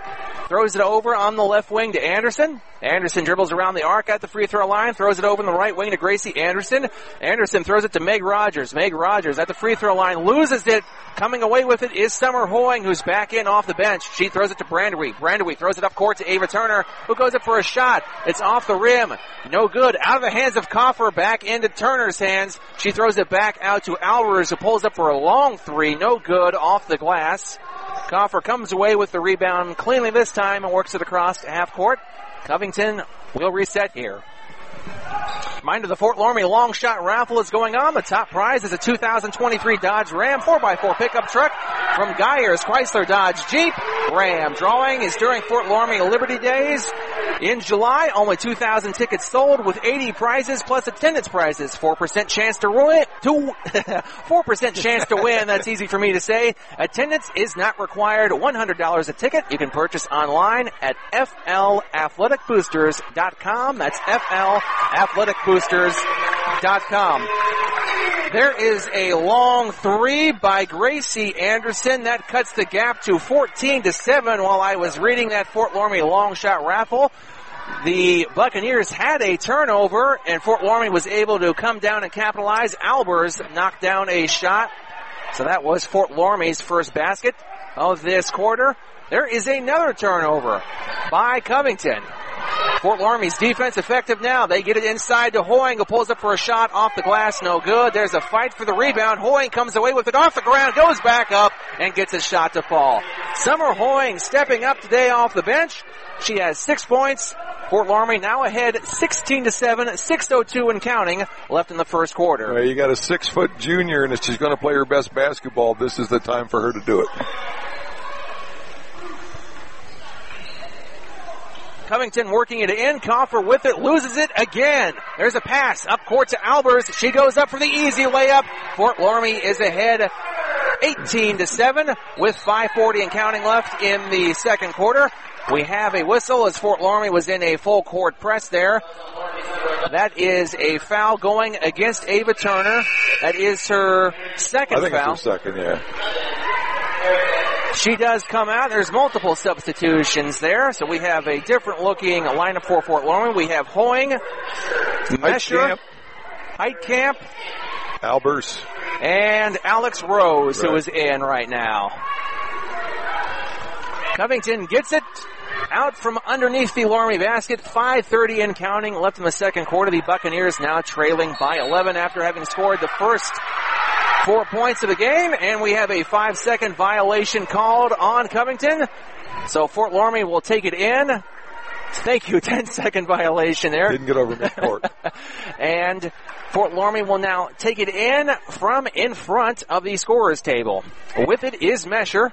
Speaker 16: throws it over on the left wing to Anderson. Anderson dribbles around the arc at the free throw line, throws it over on the right wing to Gracie Anderson. Anderson throws it to Meg Rogers. Meg Rogers at the free throw line loses it. Coming away with it is Summer Hoying, who's back in off the bench. She throws it to Brandewy. Brandewy throws it up court to Ava Turner, who goes up for a shot. It's off the rim. No good. Out of the hands of Coffer, back into Turner's hands. She throws it back out to Alvarez, who pulls up for a long three. No good. Off the glass. Coffer comes away with the rebound cleanly this time and works it across to half court. Covington will reset here. Reminder, the Fort Loramie long shot raffle is going on. The top prize is a two thousand twenty-three Dodge Ram four by four pickup truck from Geyers Chrysler Dodge Jeep Ram. Drawing is during Fort Loramie Liberty Days in July. Only two thousand tickets sold with eighty prizes plus attendance prizes. four percent chance to win. To four percent chance to win. That's easy for me to say. Attendance is not required. one hundred dollars a ticket. You can purchase online at F L athletic boosters dot com. That's F L athletic boosters dot com. There is a long three by Gracie Anderson. That cuts the gap to fourteen to seven. While I was reading that Fort Loramie long shot raffle, the Buccaneers had a turnover, and Fort Loramie was able to come down and capitalize. Albers knocked down a shot. So that was Fort Loramie's first basket of this quarter. There is another turnover by Covington. Fort Loramie's defense effective now. They get it inside to Hoying, who pulls up for a shot off the glass. No good. There's a fight for the rebound. Hoying comes away with it off the ground, goes back up, and gets a shot to fall. Summer Hoying stepping up today off the bench. She has six points. Fort Loramie now ahead sixteen to seven, six oh two and counting left in the first quarter.
Speaker 14: Well, you got a six-foot junior, and if she's going to play her best basketball, this is the time for her to do it.
Speaker 16: Covington working it in. Coffer with it, loses it again. There's a pass up court to Albers. She goes up for the easy layup. Fort Loramie is ahead eighteen to seven with five forty and counting left in the second quarter. We have a whistle as Fort Loramie was in a full court press there. That is a foul going against Ava Turner. That is her second foul.
Speaker 14: I think foul. It's her second, yeah.
Speaker 16: She does come out. There's multiple substitutions there. So we have a different looking lineup for Fort Loramie. We have Hoying, Mesher, Heitkamp,
Speaker 14: Albers,
Speaker 16: and Alex Rose,
Speaker 14: right,
Speaker 16: who is in right now. Covington gets it out from underneath the Loramie basket. five thirty and counting left in the second quarter. The Buccaneers now trailing by eleven after having scored the first four points of the game, and we have a five-second violation called on Covington. So Fort Loramie will take it in. Thank you, ten-second violation there.
Speaker 14: Didn't get over midcourt.
Speaker 16: And Fort Loramie will now take it in from in front of the scorer's table. With it is Mesher.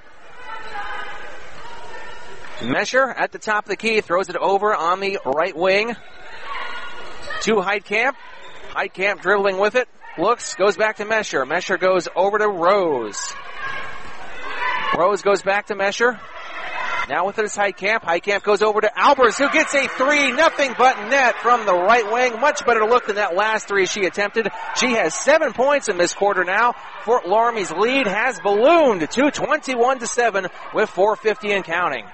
Speaker 16: Mesher at the top of the key throws it over on the right wing to Heitkamp. Heitkamp dribbling with it. Looks, goes back to Mesher. Mesher goes over to Rose. Rose goes back to Mesher. Now with it is Heitkamp. Heitkamp goes over to Albers, who gets a three, nothing but net from the right wing. Much better look than that last three she attempted. She has seven points in this quarter now. Fort Loramie's lead has ballooned to twenty-one to seven with four fifty and counting.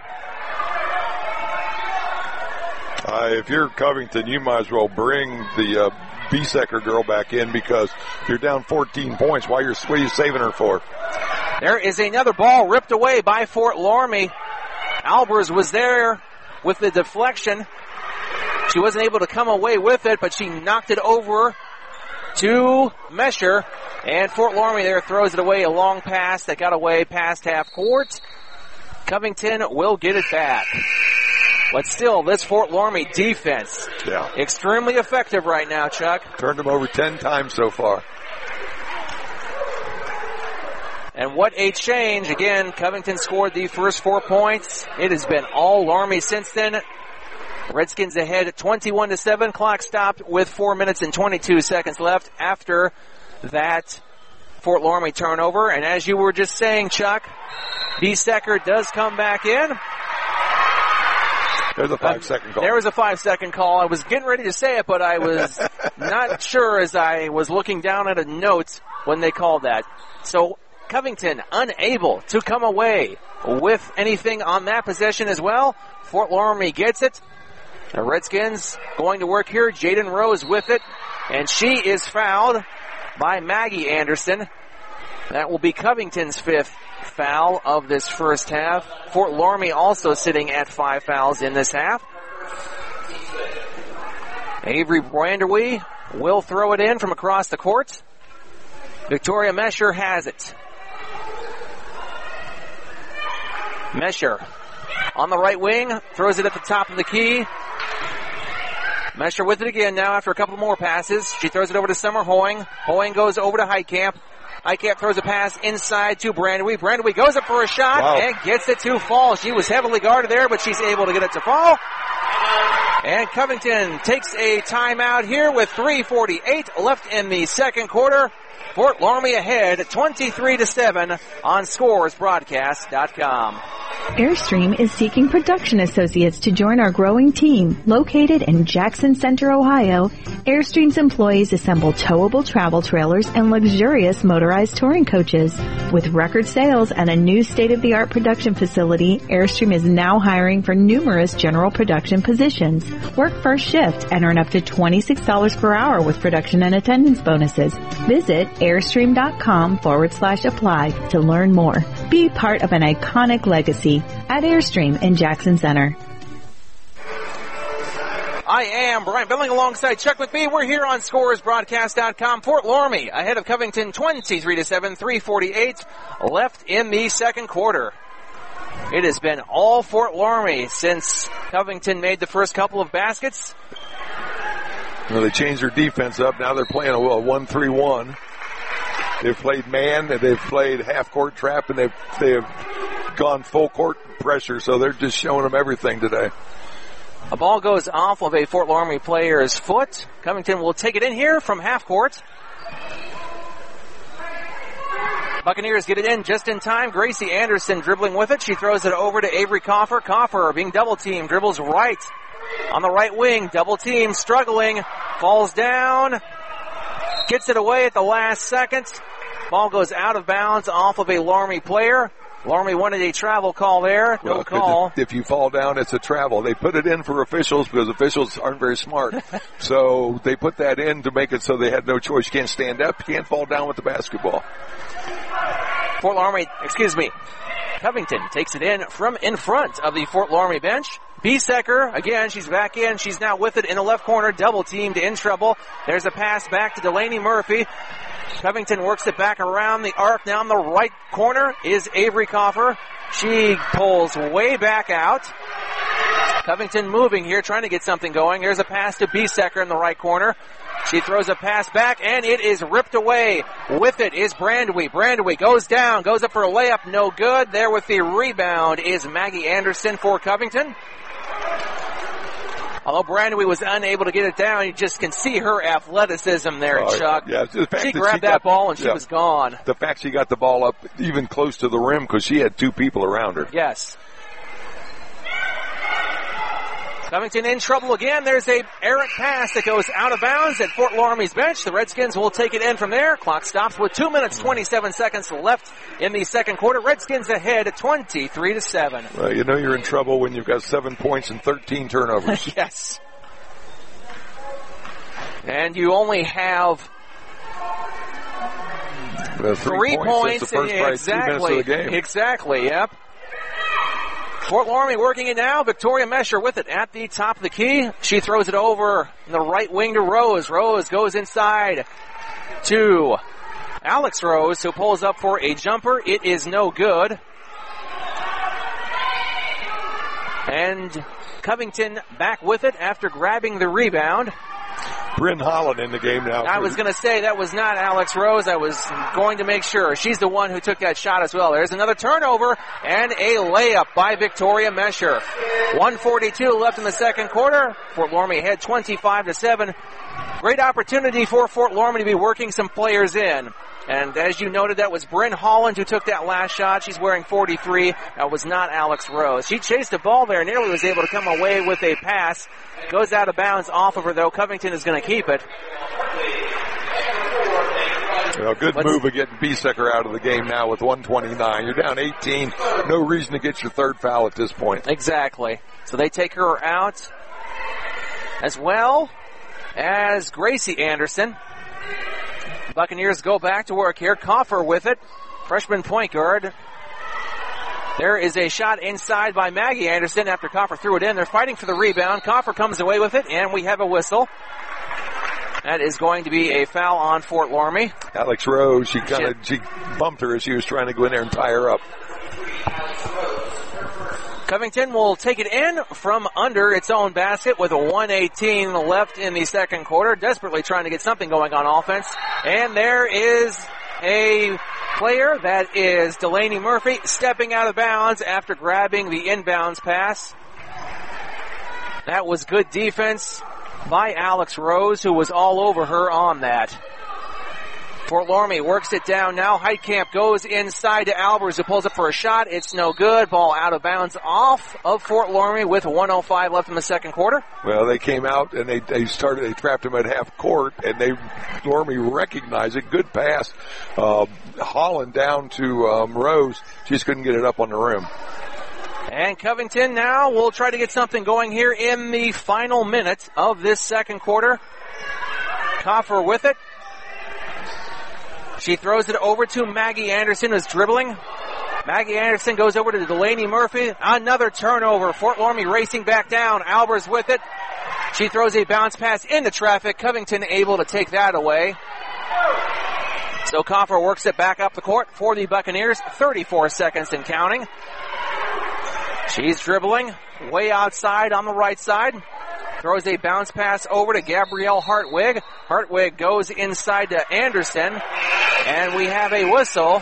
Speaker 14: Uh, if you're Covington, you might as well bring the uh, Biesecker girl back in because you're down fourteen points. Why you're, what are you saving her for?
Speaker 16: There is another ball ripped away by Fort Loramie. Albers was there with the deflection. She wasn't able to come away with it, but she knocked it over to Mesher. And Fort Loramie there throws it away, a long pass that got away past half court. Covington will get it back. But still, this Fort Loramie defense,
Speaker 14: yeah,
Speaker 16: extremely effective right now, Chuck.
Speaker 14: Turned them over ten times so far.
Speaker 16: And what a change. Again, Covington scored the first four points. It has been all Loramie since then. Redskins ahead twenty-one to seven. Clock stopped with four minutes and twenty-two seconds left after that Fort Loramie turnover. And as you were just saying, Chuck, Biesecker does come back in.
Speaker 14: There's a five-second call.
Speaker 16: There was a five-second call. I was getting ready to say it, but I was not sure as I was looking down at a note when they called that. So Covington unable to come away with anything on that possession as well. Fort Loramie gets it. The Redskins going to work here. Jaden Rose with it, and she is fouled by Maggie Anderson. That will be Covington's fifth foul of this first half. Fort Loramie also sitting at five fouls in this half. Avery Brandewie will throw it in from across the court. Victoria Mesher has it. Mesher on the right wing, throws it at the top of the key. Mesher with it again now after a couple more passes. She throws it over to Summer Hoying. Hoying goes over to Heitkamp. Heitkamp throws a pass inside to Brandewie. Brandewie goes up for a shot wow. and gets it to fall. She was heavily guarded there, but she's able to get it to fall. And Covington takes a timeout here with three forty-eight left in the second quarter. Fort Loramie ahead twenty-three to seven on scores broadcast dot com.
Speaker 20: Airstream is seeking production associates to join our growing team. Located in Jackson Center, Ohio, Airstream's employees assemble towable travel trailers and luxurious motorized touring coaches. With record sales and a new state-of-the-art production facility, Airstream is now hiring for numerous general production positions. Work first shift and earn up to twenty-six dollars per hour with production and attendance bonuses. Visit airstream.com forward slash apply to learn more. Be part of an iconic legacy at Airstream in Jackson Center.
Speaker 16: I am Brian Billing alongside Chuck McBee. We're here on scores broadcast dot com. Fort Loramie ahead of Covington twenty-three to seven, three forty-eight left in the second quarter. It has been all Fort Loramie since Covington made the first couple of baskets.
Speaker 14: Well, they changed their defense up. Now they're playing a one three one. They've played man, they've played half-court trap, and they've, they've gone full-court pressure, so they're just showing them everything today.
Speaker 16: A ball goes off of a Fort Loramie player's foot. Covington will take it in here from half-court. Buccaneers get it in just in time. Gracie Anderson dribbling with it. She throws it over to Avery Coffer. Coffer being double-teamed, dribbles right on the right wing. Double-team, struggling, falls down, gets it away at the last second. Ball goes out of bounds off of a Loramie player. Loramie wanted a travel call there. No
Speaker 14: well,
Speaker 16: call.
Speaker 14: If you fall down, it's a travel. They put it in for officials because officials aren't very smart. So they put that in to make it so they had no choice. You can't stand up. You can't fall down with the basketball.
Speaker 16: Fort Loramie, excuse me, Covington takes it in from in front of the Fort Loramie bench. Biesecker, again, she's back in. She's now with it in the left corner, double teamed, in trouble. There's a pass back to Delaney Murphy. Covington works it back around the arc. Now in the right corner is Avery Coffer. She pulls way back out. Covington moving here, trying to get something going. There's a pass to Biesecker in the right corner. She throws a pass back, and it is ripped away. With it is Brandewie. Brandewie goes down, goes up for a layup, no good. There with the rebound is Maggie Anderson for Covington. Although Brandewie was unable to get it down, you just can see her athleticism there,
Speaker 14: oh,
Speaker 16: Chuck.
Speaker 14: Yeah, the fact
Speaker 16: she
Speaker 14: that
Speaker 16: grabbed
Speaker 14: she
Speaker 16: that
Speaker 14: got,
Speaker 16: ball and she
Speaker 14: yeah,
Speaker 16: was gone.
Speaker 14: The fact she got the ball up even close to the rim because she had two people around her.
Speaker 16: Yes. Covington in trouble again. There's a errant pass that goes out of bounds at Fort Loramie's bench. The Redskins will take it in from there. Clock stops with two minutes, twenty-seven seconds left in the second quarter. Redskins ahead at twenty-three to seven.
Speaker 14: Well, you know you're in trouble when you've got seven points and thirteen turnovers.
Speaker 16: Yes. And you only have
Speaker 14: uh, three,
Speaker 16: three
Speaker 14: points.
Speaker 16: points.
Speaker 14: That's the first right
Speaker 16: exactly.
Speaker 14: two minutes of the game.
Speaker 16: Exactly. Yep. Fort Loramie working it now. Victoria Mesher with it at the top of the key. She throws it over in the right wing to Rose. Rose goes inside to Alex Rose, who pulls up for a jumper. It is no good. And Covington back with it after grabbing the rebound.
Speaker 14: Bryn Holland in the game now.
Speaker 16: I was going to say that was not Alex Rose. I was going to make sure. She's the one who took that shot as well. There's another turnover and a layup by Victoria Mesher. one forty-two left in the second quarter. Fort Loramie ahead twenty-five to seven. Great opportunity for Fort Loramie to be working some players in. And as you noted, that was Bryn Holland who took that last shot. She's wearing forty-three. That was not Alex Rose. She chased the ball there, nearly was able to come away with a pass. Goes out of bounds off of her, though. Covington is going to keep it.
Speaker 14: Well, good
Speaker 16: Let's,
Speaker 14: move of getting Biesecker out of the game now with one twenty-nine. You're down eighteen. No reason to get your third foul at this point.
Speaker 16: Exactly. So they take her out as well as Gracie Anderson. Buccaneers go back to work here. Coffer with it. Freshman point guard. There is a shot inside by Maggie Anderson after Coffer threw it in. They're fighting for the rebound. Coffer comes away with it, and we have a whistle. That is going to be a foul on Fort Loramie.
Speaker 14: Alex Rose, she kind of she bumped her as she was trying to go in there and tie her up.
Speaker 16: Covington will take it in from under its own basket with a one eighteen left in the second quarter, desperately trying to get something going on offense. And there is a player, that is Delaney Murphy, stepping out of bounds after grabbing the inbounds pass. That was good defense by Alex Rose, who was all over her on that. Fort Loramie works it down now. Heitkamp goes inside to Albers, who pulls up for a shot. It's no good. Ball out of bounds off of Fort Loramie with one oh five left in the second quarter.
Speaker 14: Well, they came out and they, they started, they trapped him at half court, and they, Loramie recognized it. Good pass. Uh, Holland down to um, Rose. She just couldn't get it up on the rim.
Speaker 16: And Covington now will try to get something going here in the final minute of this second quarter. Coffer with it. She throws it over to Maggie Anderson, who's dribbling. Maggie Anderson goes over to Delaney Murphy. Another turnover. Fort Loramie racing back down. Albers with it. She throws a bounce pass into traffic. Covington able to take that away. So Coffer works it back up the court for the Buccaneers. thirty-four seconds and counting. She's dribbling way outside on the right side. Throws a bounce pass over to Gabrielle Hartwig. Hartwig goes inside to Anderson. And we have a whistle.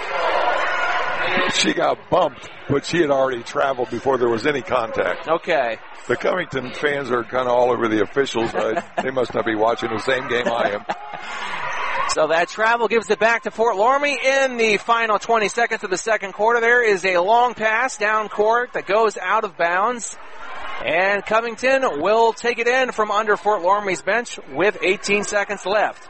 Speaker 14: She got bumped, but she had already traveled before there was any contact.
Speaker 16: Okay.
Speaker 14: The Covington fans are kind of all over the officials. Uh, they must not be watching the same game I am.
Speaker 16: So that travel gives it back to Fort Loramie in the final twenty seconds of the second quarter. There is a long pass down court that goes out of bounds. And Covington will take it in from under Fort Loramie's bench with eighteen seconds left.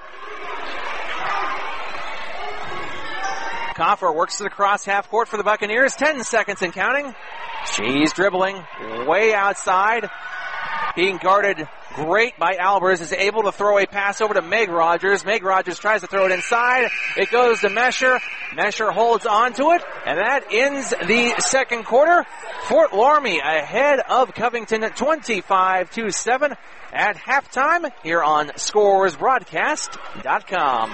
Speaker 16: Coffer works it across half court for the Buccaneers. ten seconds and counting. She's dribbling way outside. Being guarded great by Albers, is able to throw a pass over to Meg Rogers. Meg Rogers tries to throw it inside. It goes to Mesher. Mesher holds on to it, and that ends the second quarter. Fort Loramie ahead of Covington at twenty-five to seven at halftime here on Scores Broadcast dot com.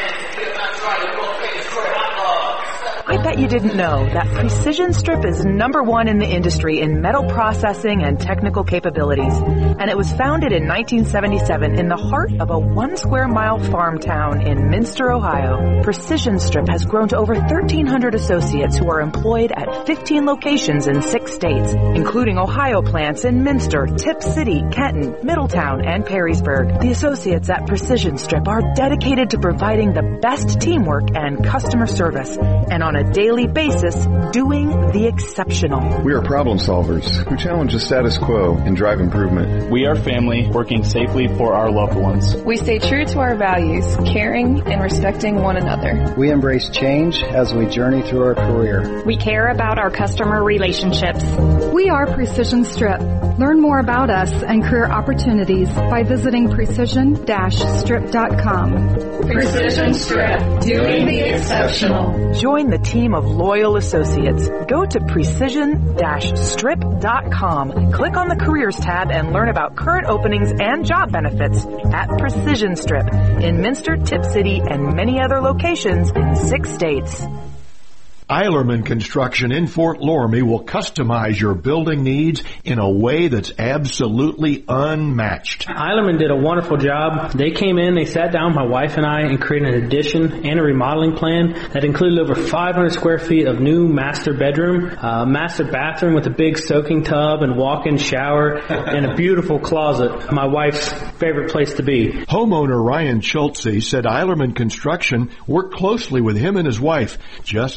Speaker 12: I bet you didn't know that Precision Strip is number one in the industry in metal processing and technical capabilities. And it was founded in nineteen seventy-seven in the heart of a one square mile farm town in Minster, Ohio. Precision Strip has grown to over thirteen hundred associates who are employed at fifteen locations in six states, including Ohio plants in Minster, Tip City, Kenton, Middletown, and Perrysburg. The associates at Precision Strip are dedicated to providing the best teamwork and customer service, and on a daily basis, doing the exceptional.
Speaker 21: We are problem solvers who challenge the status quo and drive improvement.
Speaker 22: We are family working safely for our loved ones.
Speaker 23: We stay true to our values, caring and respecting one another.
Speaker 24: We embrace change as we journey through our career.
Speaker 17: We care about our customer relationships.
Speaker 25: We are Precision Strip. Learn more about us and career opportunities by visiting precision strip dot com.
Speaker 23: Precision Strip, doing the exceptional.
Speaker 12: Join the team of loyal associates. Go to precision strip dot com. Click on the Careers tab and learn about current openings and job benefits at Precision Strip in Minster, Tip City, and many other locations in six states.
Speaker 3: Eilerman Construction in Fort Loramie will customize your building needs in a way that's absolutely unmatched.
Speaker 26: Eilerman did a wonderful job. They came in, they sat down, my wife and I, and created an addition and a remodeling plan that included over five hundred square feet of new master bedroom, uh, master bathroom with a big soaking tub and walk-in shower, and a beautiful closet. My wife's favorite place to be.
Speaker 3: Homeowner Ryan Schultze said Eilerman Construction worked closely with him and his wife, just like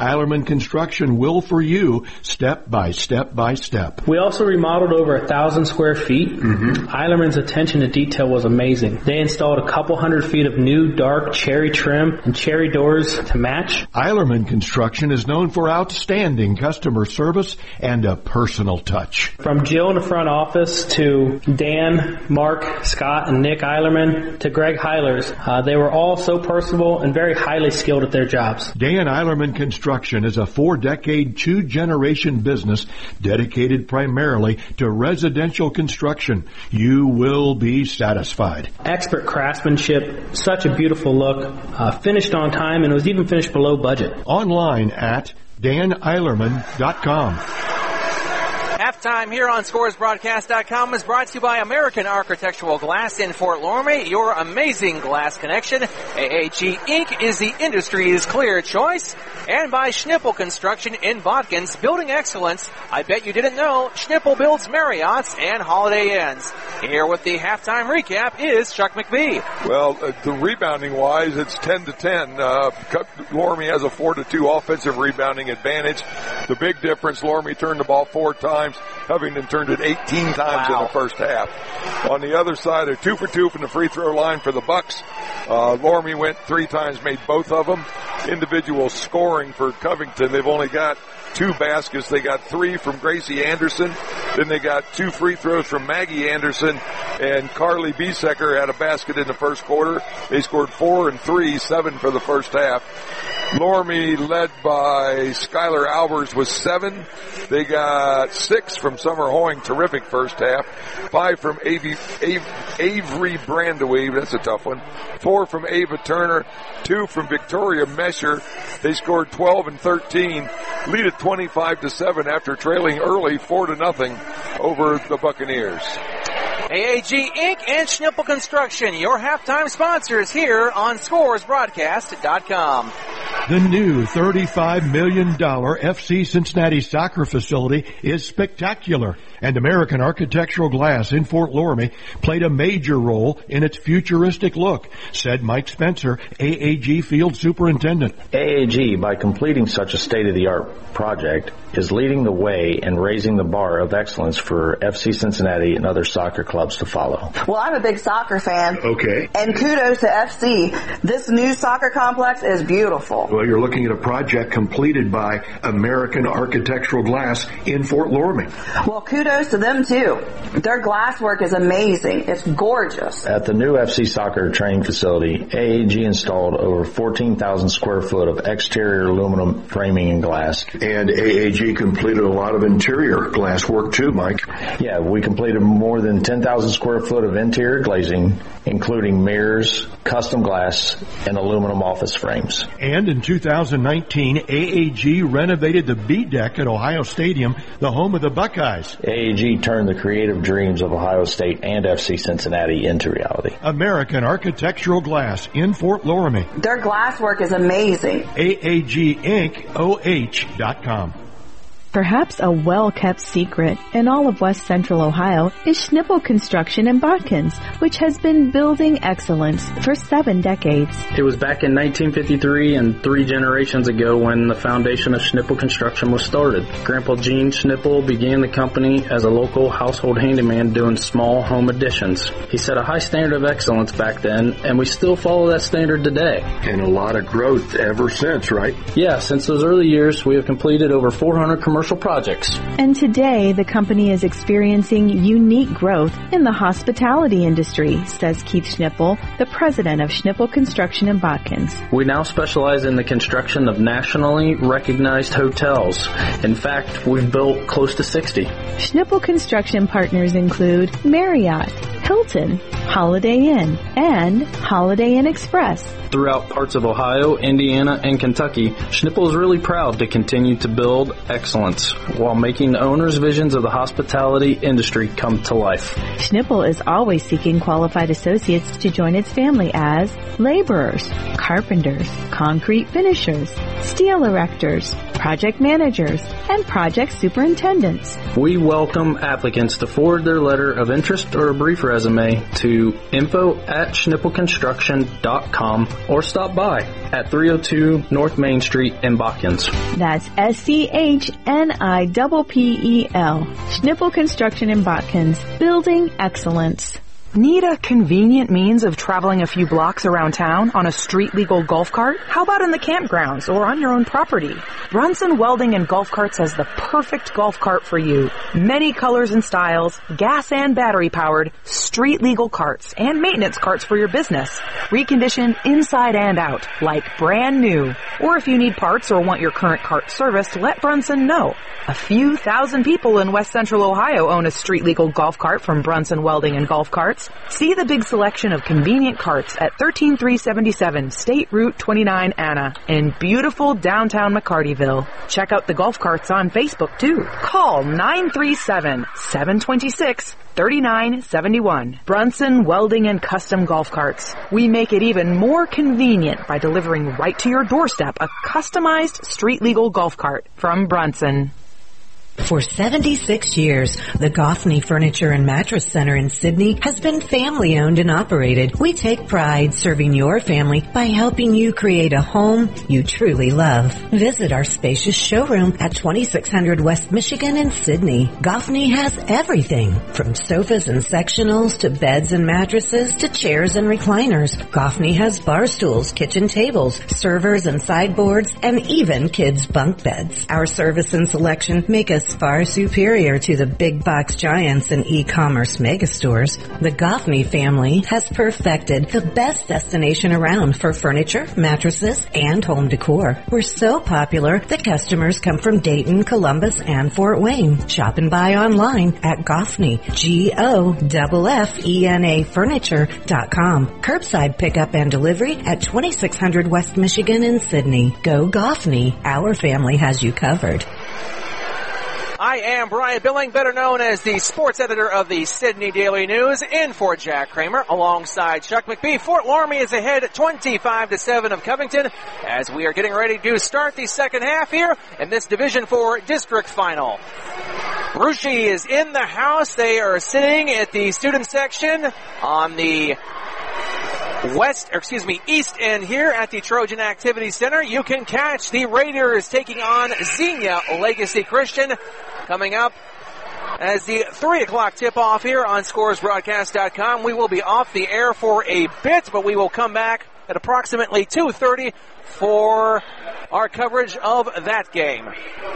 Speaker 3: Eilerman Construction will for you, step by step by step.
Speaker 26: We also remodeled over a thousand square feet. Mm-hmm. Eilerman's attention to detail was amazing. They installed a couple hundred feet of new dark cherry trim and cherry doors to match.
Speaker 3: Eilerman Construction is known for outstanding customer service and a personal touch.
Speaker 26: From Jill in the front office to Dan, Mark, Scott, and Nick Eilerman to Greg Heilers, uh, they were all so personable and very highly skilled at their jobs.
Speaker 3: Dan Eilerman Construction is a four-decade, two-generation business dedicated primarily to residential construction. You will be satisfied.
Speaker 26: Expert craftsmanship, such a beautiful look, uh, finished on time, and it was even finished below budget.
Speaker 3: Online at dan eilerman dot com.
Speaker 16: Halftime here on Scores Broadcast dot com is brought to you by American Architectural Glass in Fort Loramie, your amazing glass connection. A A G Incorporated is the industry's clear choice. And by Schnippel Construction in Botkins, building excellence. I bet you didn't know, Schnippel builds Marriotts and Holiday Inns. Here with the halftime recap is Chuck McBee.
Speaker 14: Well, uh, the rebounding-wise, it's ten to ten. Uh, Loramie has a four to two offensive rebounding advantage. The big difference, Loramie turned the ball four times. Covington turned it eighteen times wow. in the first half. On the other side, a two for two from the free throw line for the Bucks. Uh, Loramie went three times, made both of them. Individual scoring for Covington, they've only got two baskets. They got three from Gracie Anderson. Then they got two free throws from Maggie Anderson. And Carly Biesecker had a basket in the first quarter. They scored four and three, seven for the first half. Loramie, led by Skylar Albers, was seven. They got six from Summer Hoying, terrific first half. Five from Avery, Avery Brandeweave, that's a tough one. Four from Ava Turner. Two from Victoria Mesher. They scored twelve and thirteen. Lead at twenty-five to seven after trailing early four to nothing over the Buccaneers.
Speaker 16: A A G Incorporated and Schnippel Construction, your halftime sponsors here on Scores Broadcast dot com.
Speaker 3: The new thirty-five million dollars F C Cincinnati soccer facility is spectacular, and American Architectural Glass in Fort Loramie played a major role in its futuristic look, said Mike Spencer, A A G Field Superintendent.
Speaker 1: A A G, by completing such a state-of-the-art project, is leading the way and raising the bar of excellence for F C Cincinnati and other soccer clubs to follow.
Speaker 5: Well, I'm a big soccer fan.
Speaker 3: Okay.
Speaker 5: And kudos to F C. This new soccer complex is beautiful.
Speaker 3: Well, you're looking at a project completed by American Architectural Glass in Fort Loramie.
Speaker 5: Well, kudos to them, too. Their glass work is amazing. It's gorgeous.
Speaker 1: At the new F C soccer training facility, A A G installed over fourteen thousand square foot of exterior aluminum framing and glass.
Speaker 3: And A A G completed a lot of interior glass work, too, Mike.
Speaker 1: Yeah, we completed more than ten thousand square foot of interior glazing, including mirrors, custom glass, and aluminum office frames.
Speaker 3: And in two thousand nineteen, A A G renovated the B deck at Ohio Stadium, the home of the Buckeyes.
Speaker 1: A A G turned the creative dreams of Ohio State and F C Cincinnati into reality.
Speaker 3: American Architectural Glass in Fort Loramie.
Speaker 5: Their glass work is amazing.
Speaker 3: A A G Inc O H dot com.
Speaker 20: Perhaps a well-kept secret in all of West Central Ohio is Schnippel Construction in Botkins, which has been building excellence for seven decades.
Speaker 22: It was back in nineteen fifty-three and three generations ago when the foundation of Schnippel Construction was started. Grandpa Gene Schnippel began the company as a local household handyman doing small home additions. He set a high standard of excellence back then, and we still follow that standard today.
Speaker 3: And a lot of growth ever since, right?
Speaker 22: Yeah, since those early years, we have completed over four hundred commercial projects.
Speaker 20: And today, the company is experiencing unique growth in the hospitality industry, says Keith Schnippel, the president of Schnippel Construction in Botkins.
Speaker 22: We now specialize in the construction of nationally recognized hotels. In fact, we've built close to sixty.
Speaker 20: Schnippel Construction partners include Marriott, Hilton, Holiday Inn, and Holiday Inn Express.
Speaker 22: Throughout parts of Ohio, Indiana, and Kentucky, Schnippel is really proud to continue to build excellence while making the owners' visions of the hospitality industry come to life.
Speaker 20: Schnippel is always seeking qualified associates to join its family as laborers, carpenters, concrete finishers, steel erectors, project managers, and project superintendents.
Speaker 22: We welcome applicants to forward their letter of interest or a brief resume resume to info at schnippel construction dot com or stop by at three oh two North Main Street in Botkins.
Speaker 20: That's S C H N I P P E L. Schnippel Construction in Botkins. Building excellence.
Speaker 12: Need a convenient means of traveling a few blocks around town on a street-legal golf cart? How about in the campgrounds or on your own property? Brunson Welding and Golf Carts has the perfect golf cart for you. Many colors and styles, gas and battery-powered, street-legal carts, and maintenance carts for your business. Reconditioned inside and out, like brand new. Or if you need parts or want your current cart serviced, let Brunson know. A few thousand people in West Central Ohio own a street-legal golf cart from Brunson Welding and Golf Carts. See the big selection of convenient carts at one three three seven seven State Route twenty-nine Anna in beautiful downtown McCartyville. Check out the golf carts on Facebook too. Call nine three seven, seven two six, three nine seven one. Brunson Welding and Custom Golf Carts. We make it even more convenient by delivering right to your doorstep a customized street-legal golf cart from Brunson.
Speaker 4: For seventy-six years, the Goffney Furniture and Mattress Center in Sydney has been family owned and operated. We take pride serving your family by helping you create a home you truly love. Visit our spacious showroom at twenty-six hundred West Michigan in Sydney. Goffney has everything from sofas and sectionals to beds and mattresses to chairs and recliners. Goffney has bar stools, kitchen tables, servers and sideboards, and even kids' bunk beds. Our service and selection make us far superior to the big box giants and e-commerce megastores. The Goffney family has perfected the best destination around for furniture, mattresses, and home decor. We're so popular that customers come from Dayton, Columbus, and Fort Wayne. Shop and buy online at Goffney, G O F F E N A furniture dot com. Curbside pickup and delivery at twenty-six hundred West Michigan in Sydney. Go Goffney. Our family has you covered.
Speaker 16: I am Brian Billing, better known as the sports editor of the Sydney Daily News, in for Jack Kramer, alongside Chuck McBee. Fort Loramie is ahead twenty-five to seven of Covington as we are getting ready to start the second half here in this Division four district final. Russia is in the house. They are sitting at the student section on the west, or excuse me, east end here at the Trojan Activity Center. You can catch the Raiders taking on Xenia Legacy Christian coming up as the three o'clock tip-off here on Scores Broadcast dot com. We will be off the air for a bit, but we will come back at approximately two thirty for our coverage of that game.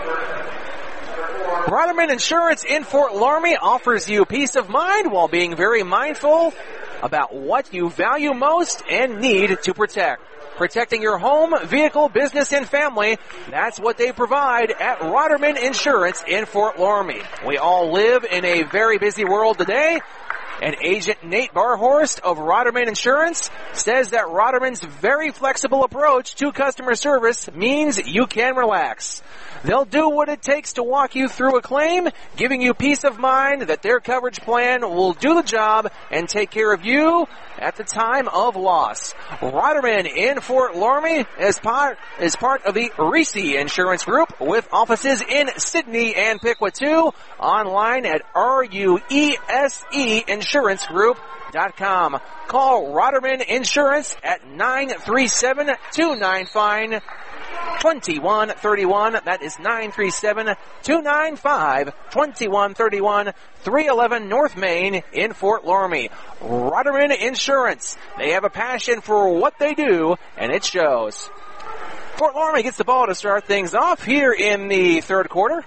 Speaker 16: Rotterman Insurance in Fort Loramie offers you peace of mind while being very mindful about what you value most and need to protect. Protecting your home, vehicle, business, and family, that's what they provide at Rotterman Insurance in Fort Loramie. We all live in a very busy world today, and Agent Nate Barhorst of Rotterman Insurance says that Rotterman's very flexible approach to customer service means you can relax. They'll do what it takes to walk you through a claim, giving you peace of mind that their coverage plan will do the job and take care of you at the time of loss. Rotterman in Fort Loramie is part, is part of the Reese Insurance Group with offices in Sydney and Piqua too. Online at R U E S E Insurance Group dot com. Call Rotterman Insurance at nine three seven, two nine five, two one three one. That is nine three seven, two nine five, two one three one. three eleven North Main in Fort Loramie. Rotterman Insurance. They have a passion for what they do, and it shows. Fort Loramie gets the ball to start things off here in the third quarter.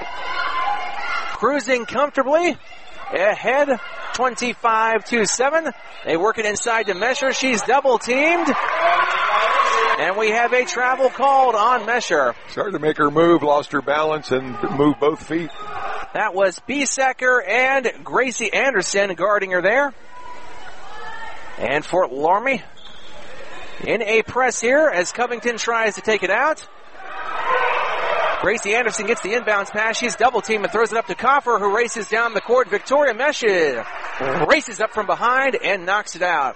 Speaker 16: Cruising comfortably ahead twenty-five to seven. They work it inside to Mesher. She's double teamed. And we have a travel called on Mesher.
Speaker 14: Started to make her move, lost her balance, and moved both feet.
Speaker 16: That was Biesecker and Gracie Anderson guarding her there. And Fort Loramie in a press here as Covington tries to take it out. Gracie Anderson gets the inbounds pass. She's double-teamed and throws it up to Coffer, who races down the court. Victoria Mesher races up from behind and knocks it out.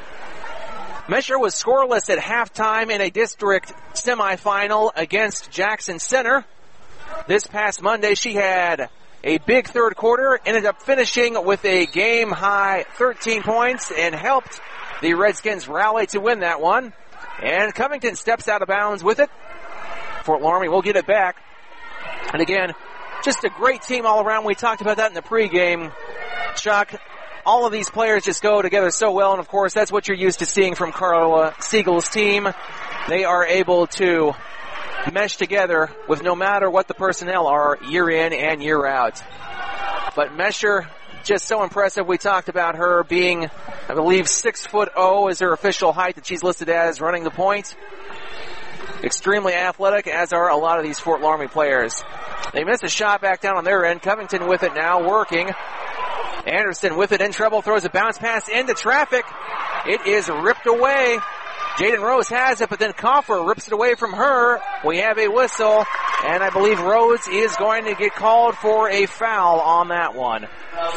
Speaker 16: Mesher was scoreless at halftime in a district semifinal against Jackson Center. This past Monday, she had a big third quarter, ended up finishing with a game-high thirteen points and helped the Redskins rally to win that one. And Covington steps out of bounds with it. Fort Loramie will get it back. And again, just a great team all around. We talked about that in the pregame. Chuck, all of these players just go together so well, and of course that's what you're used to seeing from Carla Siegel's team. They are able to mesh together with no matter what the personnel are year in and year out. But Mesher, just so impressive. We talked about her being, I believe, six foot oh is her official height that she's listed as running the point. Extremely athletic, as are a lot of these Fort Loramie players. They missed a shot back down on their end. Covington with it now, working. Anderson with it in trouble, throws a bounce pass into traffic. It is ripped away. Jaden Rose has it, but then Coffer rips it away from her. We have a whistle, and I believe Rose is going to get called for a foul on that one.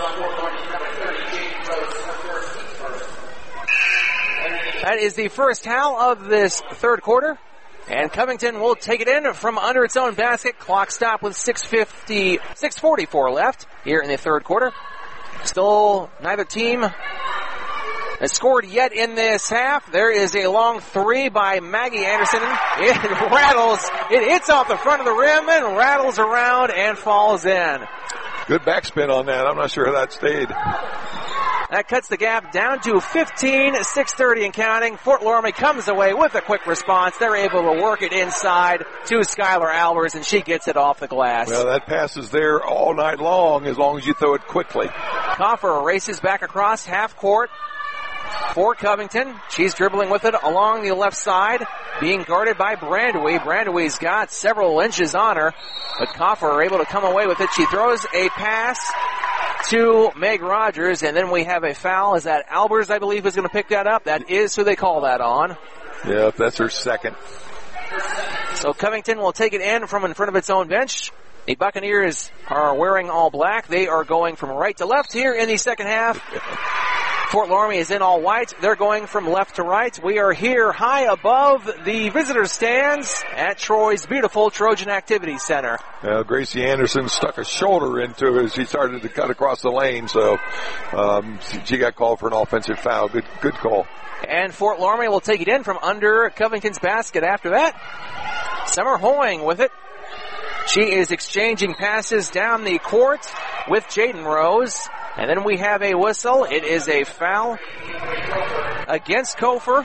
Speaker 16: That is the first foul of this third quarter. And Covington will take it in from under its own basket. Clock stop with six fifty, six forty-four left here in the third quarter. Still neither team has scored yet in this half. There is a long three by Maggie Anderson. It rattles. It hits off the front of the rim and rattles around and falls in.
Speaker 14: Good backspin on that. I'm not sure how that stayed.
Speaker 16: That cuts the gap down to fifteen, six thirty and counting. Fort Loramie comes away with a quick response. They're able to work it inside to Skylar Albers, and she gets it off the glass.
Speaker 14: Well, that pass is there all night long as long as you throw it quickly.
Speaker 16: Coffer races back across half court for Covington. She's dribbling with it along the left side, being guarded by Brandewie. Brandewie's got several inches on her, but Coffer are able to come away with it. She throws a pass to Meg Rogers, and then we have a foul. Is that Albers, I believe, is going to pick that up? That is who they call that on.
Speaker 14: Yeah, that's her second.
Speaker 16: So Covington will take it in from in front of its own bench. The Buccaneers are wearing all black. They are going from right to left here in the second half. Fort Loramie is in all white. They're going from left to right. We are here high above the visitor stands at Troy's beautiful Trojan Activity Center.
Speaker 14: Uh, Gracie Anderson stuck a shoulder into it as she started to cut across the lane, so um, she, she got called for an offensive foul. Good, good call.
Speaker 16: And Fort Loramie will take it in from under Covington's basket after that. Summer Hoying with it. She is exchanging passes down the court with Jaden Rose. And then we have a whistle. It is a foul against Kofer.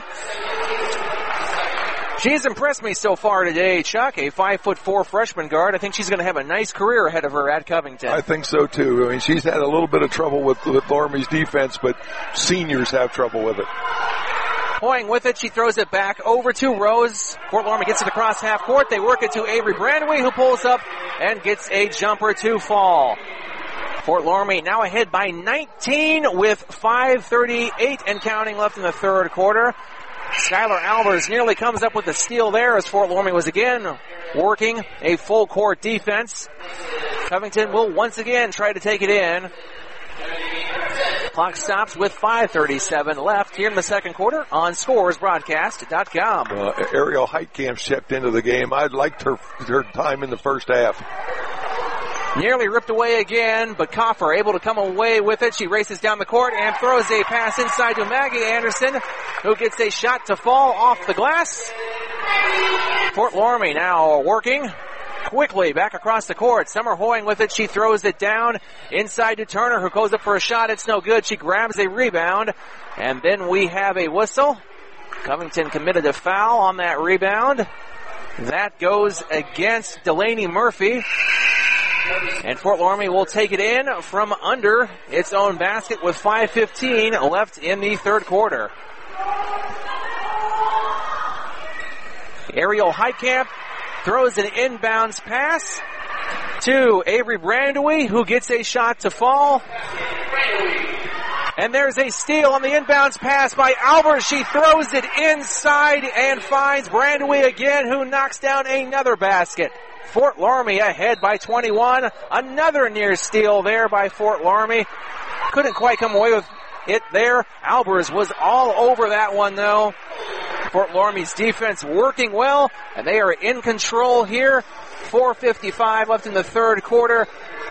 Speaker 16: She has impressed me so far today, Chuck, a five foot four freshman guard. I think she's going to have a nice career ahead of her at Covington.
Speaker 14: I think so too. I mean, she's had a little bit of trouble with, with Loramie's defense, but seniors have trouble with it.
Speaker 16: Hoying with it, she throws it back over to Rose. Fort Loramie gets it across half court. They work it to Avery Brandewee, who pulls up and gets a jumper to fall. Fort Loramie now ahead by nineteen with five thirty-eight and counting left in the third quarter. Skylar Albers nearly comes up with a steal there as Fort Loramie was again working a full court defense. Covington will once again try to take it in. Clock stops with five thirty-seven left here in the second quarter on scores broadcast dot com.
Speaker 14: Uh, Ariel Heitkamp stepped into the game. I liked her her time in the first half.
Speaker 16: Nearly ripped away again, but Coffer able to come away with it. She races down the court and throws a pass inside to Maggie Anderson, who gets a shot to fall off the glass. Fort Loramie now working quickly back across the court. Summer Hoying with it. She throws it down inside to Turner, who goes up for a shot. It's no good. She grabs a rebound, and then we have a whistle. Covington committed a foul on that rebound. That goes against Delaney Murphy. And Fort Loramie will take it in from under its own basket with five fifteen left in the third quarter. Ariel Heitkamp throws an inbounds pass to Avery Brandewee, who gets a shot to fall. And there's a steal on the inbounds pass by Albers. She throws it inside and finds Brandewee again, who knocks down another basket. Fort Loramie ahead by twenty-one. Another near steal there by Fort Loramie. Couldn't quite come away with it there. Albers was all over that one though. Fort Loramie's defense working well, and they are in control here. four fifty-five left in the third quarter.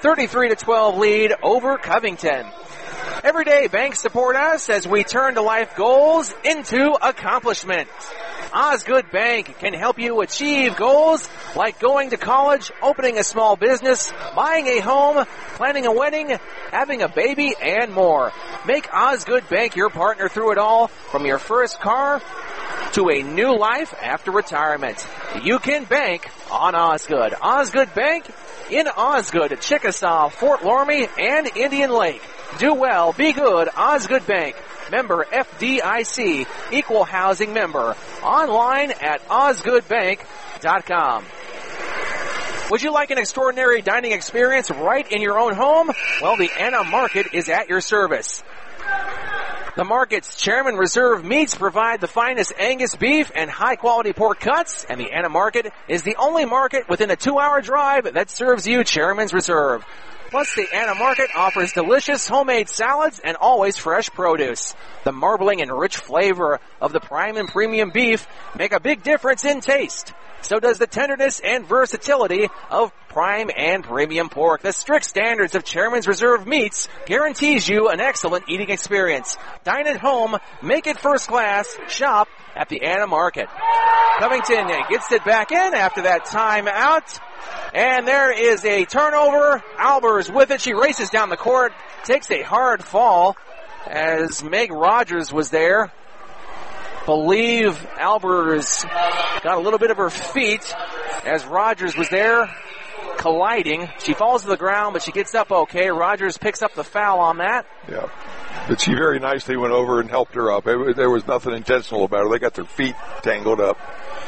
Speaker 16: thirty-three to twelve lead over Covington. Every day, banks support us as we turn to life goals into accomplishment. Osgood Bank can help you achieve goals like going to college, opening a small business, buying a home, planning a wedding, having a baby, and more. Make Osgood Bank your partner through it all, from your first car to a new life after retirement. You can bank on Osgood. Osgood Bank in Osgood, Chickasaw, Fort Loramie, and Indian Lake. Do well, be good, Osgood Bank. Member F D I C, equal housing member. Online at osgood bank dot com. Would you like an extraordinary dining experience right in your own home? Well, the Anna Market is at your service. The market's Chairman Reserve meats provide the finest Angus beef and high-quality pork cuts, and the Anna Market is the only market within a two-hour drive that serves you Chairman's Reserve. Plus, the Anna Market offers delicious homemade salads and always fresh produce. The marbling and rich flavor of the prime and premium beef make a big difference in taste. So does the tenderness and versatility of prime and premium pork. The strict standards of Chairman's Reserve meats guarantees you an excellent eating experience. Dine at home, make it first class, shop at the Anna Market. Covington gets it back in after that timeout. And there is a turnover. Albers with it. She races down the court, takes a hard fall as Meg Rogers was there. Believe Albers got a little bit of her feet as Rogers was there colliding. She falls to the ground, but she gets up okay. Rogers picks up the foul on that.
Speaker 14: Yeah. But she very nicely went over and helped her up. It, there was nothing intentional about her. They got their feet tangled up.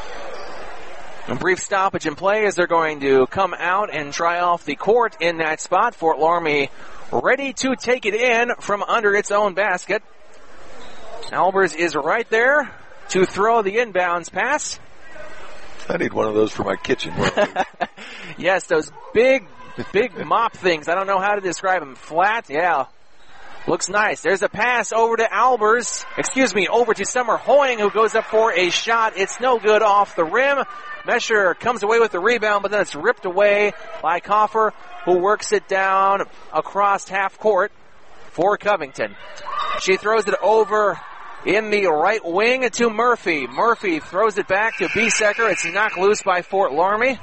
Speaker 16: A brief stoppage in play as they're going to come out and try off the court in that spot. Fort Loramie ready to take it in from under its own basket. Albers is right there to throw the inbounds pass.
Speaker 14: I need one of those for my kitchen.
Speaker 16: Yes, those big, big mop things. I don't know how to describe them. Flat, yeah. Looks nice. There's a pass over to Albers. Excuse me, over to Summer Hoying, who goes up for a shot. It's no good off the rim. Mesher comes away with the rebound, but then it's ripped away by Coffer, who works it down across half court for Covington. She throws it over in the right wing to Murphy. Murphy throws it back to Biesecker. It's knocked loose by Fort Loramie.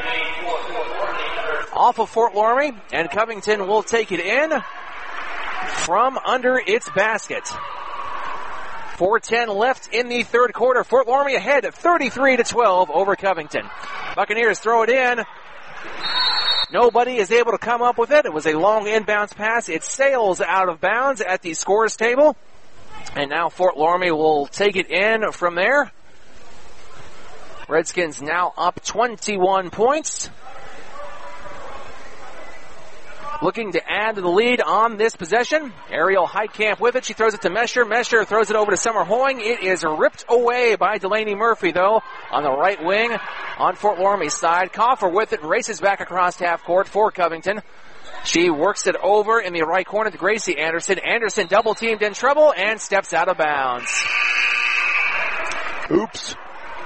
Speaker 16: Off of Fort Loramie, and Covington will take it in from under its basket. four ten left in the third quarter. Fort Loramie ahead thirty-three to twelve over Covington. Buccaneers throw it in. Nobody is able to come up with it. It was a long inbounds pass. It sails out of bounds at the scores table. And now Fort Loramie will take it in from there. Redskins now up twenty-one points. Looking to add to the lead on this possession. Ariel Heitkamp with it. She throws it to Mesher. Mesher throws it over to Summer Hoying. It is ripped away by Delaney Murphy, though, on the right wing on Fort Loramie's side. Coffer with it, races back across half court for Covington. She works it over in the right corner to Gracie Anderson. Anderson double teamed in trouble and steps out of bounds.
Speaker 14: Oops.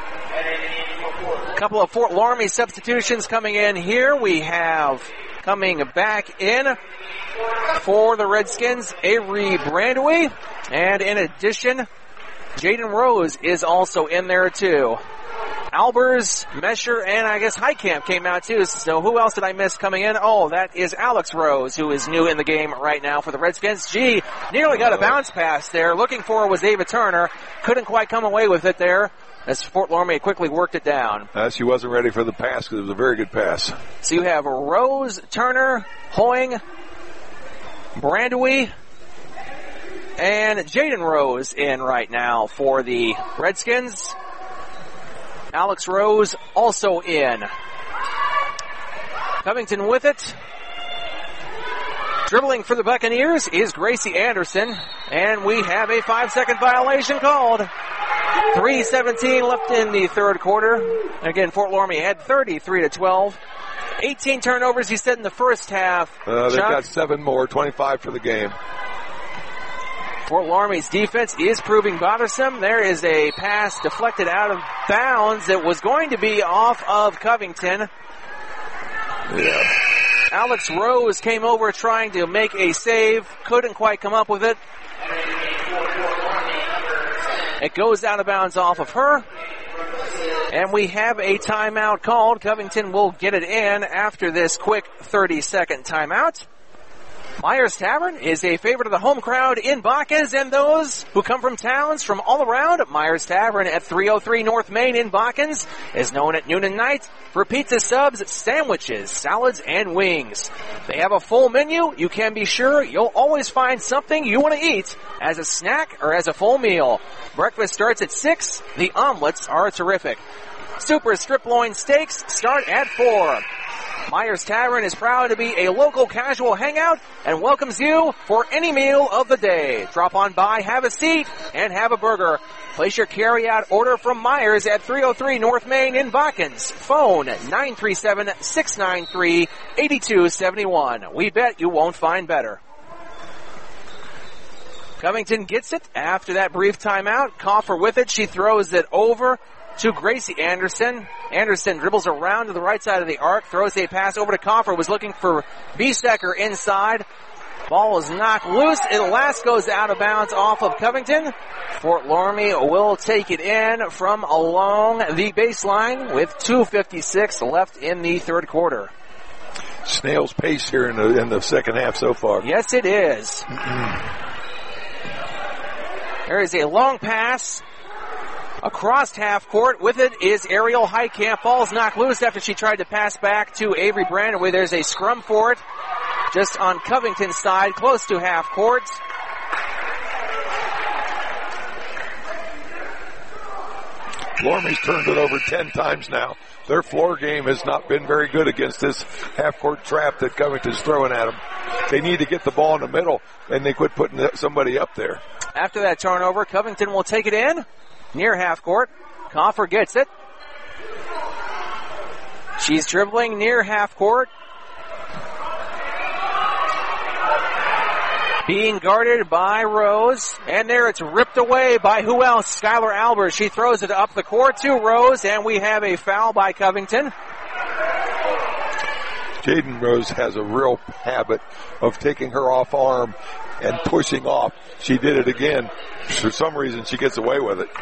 Speaker 16: A couple of Fort Loramie substitutions coming in here. We have coming back in for the Redskins, Avery Brandewy. And in addition, Jaden Rose is also in there too. Albers, Mesher, and I guess Heitkamp came out too. So who else did I miss coming in? Oh, that is Alex Rose, who is new in the game right now for the Redskins. Gee, nearly got a bounce pass there. Looking for was Ava Turner. Couldn't quite come away with it there as Fort Loramie quickly worked it down.
Speaker 14: Uh, she wasn't ready for the pass because it was a very good pass.
Speaker 16: So you have Rose, Turner, Hoying, Brandewy, and Jaden Rose in right now for the Redskins. Alex Rose also in. Covington with it. Dribbling for the Buccaneers is Gracie Anderson, and we have a five-second violation called. three seventeen left in the third quarter. Again, Fort Loramie had thirty-three to twelve. eighteen turnovers, he said, in the first half.
Speaker 14: Uh, they've
Speaker 16: Chuck?
Speaker 14: got seven more, twenty-five for the game.
Speaker 16: Fort Loramie's defense is proving bothersome. There is a pass deflected out of bounds that was going to be off of Covington.
Speaker 14: Yeah.
Speaker 16: Alex Rose came over trying to make a save. Couldn't quite come up with it. It goes out of bounds off of her. And we have a timeout called. Covington will get it in after this quick thirty-second timeout. Myers Tavern is a favorite of the home crowd in Bacchus and those who come from towns from all around. Myers Tavern at three oh three North Main in Bacchus is known at noon and night for pizza subs, sandwiches, salads, and wings. They have a full menu. You can be sure you'll always find something you want to eat as a snack or as a full meal. Breakfast starts at six. The omelets are terrific. Super strip loin steaks start at four. Myers Tavern is proud to be a local casual hangout and welcomes you for any meal of the day. Drop on by, have a seat, and have a burger. Place your carry-out order from Myers at three oh three North Main in Bacchus. Phone nine three seven, six nine three, eight two seven one. We bet you won't find better. Covington gets it after that brief timeout. Coffer with it. She throws it over to Gracie Anderson. Anderson dribbles around to the right side of the arc, throws a pass over to Coffer, was looking for Biesecker inside. Ball is knocked loose. It last goes out of bounds off of Covington. Fort Loramie will take it in from along the baseline with two fifty-six left in the third quarter.
Speaker 14: Snail's pace here in the, in the second half so far.
Speaker 16: Yes, it is. There is a long pass across half court. With it is Ariel Heitkamp. Ball's knocked loose after she tried to pass back to Avery Brandaway. There's a scrum for it just on Covington's side, close to half court.
Speaker 14: Loramie's turned it over ten times now. Their floor game has not been very good against this half-court trap that Covington's throwing at them. They need to get the ball in the middle, and they quit putting somebody up there.
Speaker 16: After that turnover, Covington will take it in near half court. Coffer gets it. She's dribbling near half court. Being guarded by Rose. And there it's ripped away by who else? Skylar Albers. She throws it up the court to Rose, and we have a foul by Covington.
Speaker 14: Jaden Rose has a real habit of taking her off arm and pushing off. She did it again. For some reason, she gets away with it.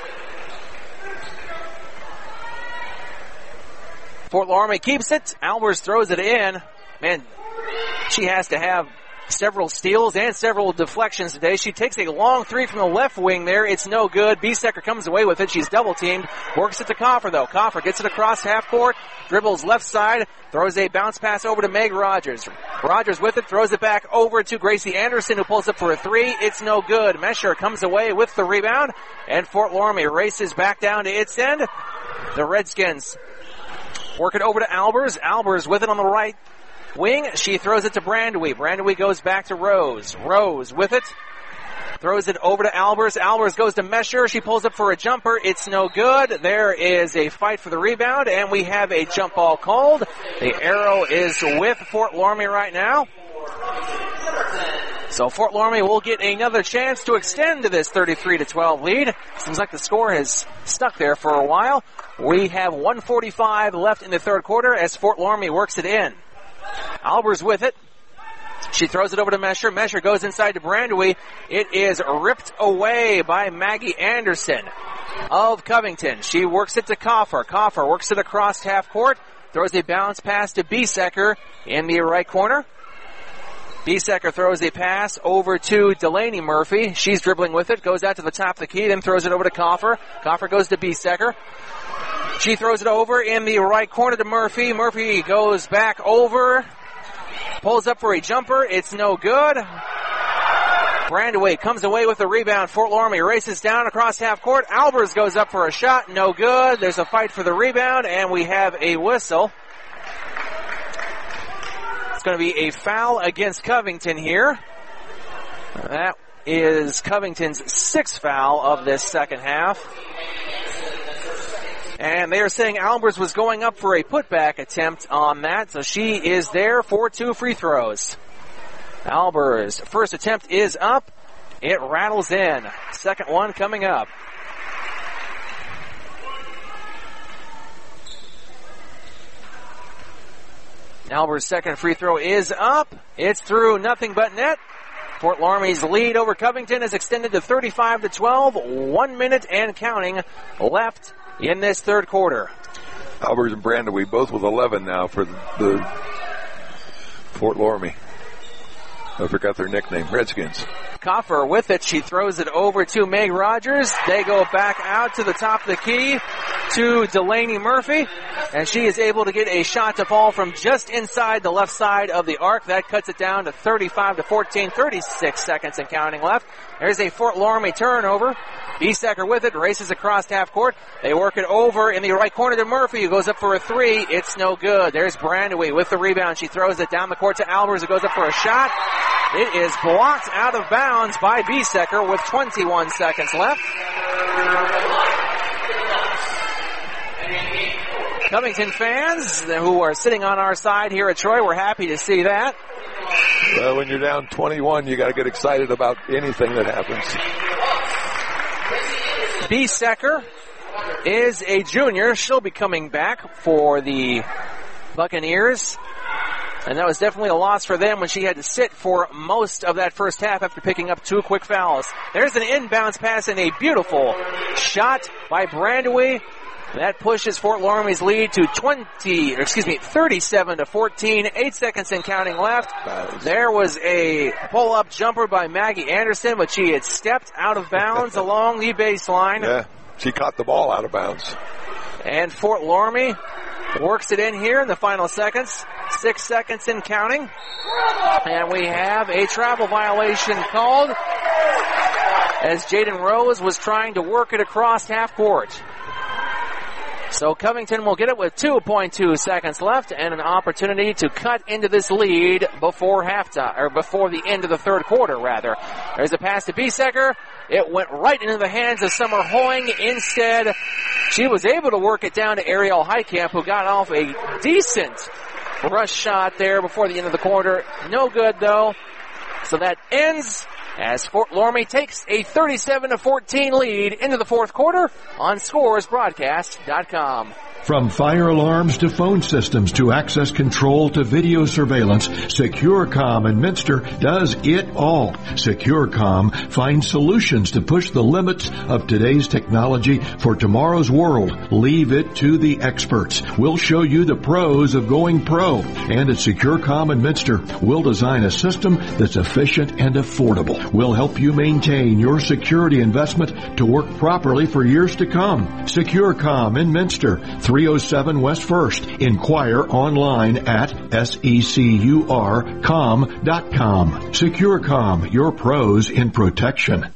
Speaker 16: Fort Loramie keeps it. Albers throws it in. Man, she has to have several steals and several deflections today. She takes a long three from the left wing there. It's no good. Biesecker comes away with it. She's double teamed. Works it to Coffer though. Coffer gets it across half court. Dribbles left side. Throws a bounce pass over to Meg Rogers. Rogers with it. Throws it back over to Gracie Anderson, who pulls up for a three. It's no good. Mesher comes away with the rebound. And Fort Loramie races back down to its end. The Redskins work it over to Albers. Albers with it on the right wing. She throws it to Brandaway. Brandaway goes back to Rose. Rose with it. Throws it over to Albers. Albers goes to Mesher. She pulls up for a jumper. It's no good. There is a fight for the rebound, and we have a jump ball called. The arrow is with Fort Loramie right now. So Fort Loramie will get another chance to extend to this thirty-three to twelve lead. Seems like the score has stuck there for a while. We have one forty-five left in the third quarter as Fort Loramie works it in. Albers with it. She throws it over to Mesher. Mesher goes inside to Brandaway. It is ripped away by Maggie Anderson of Covington. She works it to Coffer. Coffer works it across half court. Throws a bounce pass to Biesecker in the right corner. Biesecker throws a pass over to Delaney Murphy. She's dribbling with it. Goes out to the top of the key. Then throws it over to Coffer. Coffer goes to Biesecker. She throws it over in the right corner to Murphy. Murphy goes back over. Pulls up for a jumper. It's no good. Brandaway comes away with the rebound. Fort Loramie races down across half court. Albers goes up for a shot. No good. There's a fight for the rebound, and we have a whistle. It's going to be a foul against Covington here. That is Covington's sixth foul of this second half. And they are saying Albers was going up for a putback attempt on that, so she is there for two free throws. Albers' first attempt is up. It rattles in. Second one coming up. Albert's second free throw is up. It's through, nothing but net. Fort Loramie's lead over Covington is extended to thirty-five to twelve. One minute and counting left in this third quarter.
Speaker 14: Albers and Brandywee both with eleven now for the, the Fort Loramie. I forgot their nickname, Redskins.
Speaker 16: Coffer with it. She throws it over to Meg Rogers. They go back out to the top of the key to Delaney Murphy. And she is able to get a shot to fall from just inside the left side of the arc. That cuts it down to thirty-five to fourteen, thirty-six seconds and counting left. There's a Fort Loramie turnover. Biesecker with it, races across half court. They work it over in the right corner to Murphy, who goes up for a three. It's no good. There's Brandywee with the rebound. She throws it down the court to Albers, who goes up for a shot. It is blocked out of bounds by Biesecker with twenty-one seconds left. Covington fans who are sitting on our side here at Troy, we're happy to see that.
Speaker 14: Well, when you're down twenty-one, you got to get excited about anything that happens.
Speaker 16: Biesecker is a junior. She'll be coming back for the Buccaneers. And that was definitely a loss for them when she had to sit for most of that first half after picking up two quick fouls. There's an inbounds pass and a beautiful shot by Brandywee. That pushes Fort Loramie's lead to twenty, or excuse me, thirty-seven to fourteen. Eight seconds and counting left. There was a pull-up jumper by Maggie Anderson, but she had stepped out of bounds along the baseline.
Speaker 14: Yeah, she caught the ball out of bounds.
Speaker 16: And Fort Loramie works it in here in the final seconds. Six seconds and counting. And we have a travel violation called as Jaden Rose was trying to work it across half court. So Covington will get it with two point two seconds left and an opportunity to cut into this lead before halftime, or before the end of the third quarter, rather. There's a pass to Biesecker. It went right into the hands of Summer Hoying. Instead, she was able to work it down to Ariel Heitkamp, who got off a decent rush shot there before the end of the quarter. No good, though. So that ends as Fort Loramie takes a thirty-seven to fourteen lead into the fourth quarter on scores broadcast dot com.
Speaker 3: From fire alarms to phone systems to access control to video surveillance, SecureCom in Minster does it all. SecureCom finds solutions to push the limits of today's technology for tomorrow's world. Leave it to the experts. We'll show you the pros of going pro. And at SecureCom in Minster, we'll design a system that's efficient and affordable. We'll help you maintain your security investment to work properly for years to come. SecureCom in Minster, three oh seven West First. Inquire online at secur com dot com. SecureCom, your pros in protection.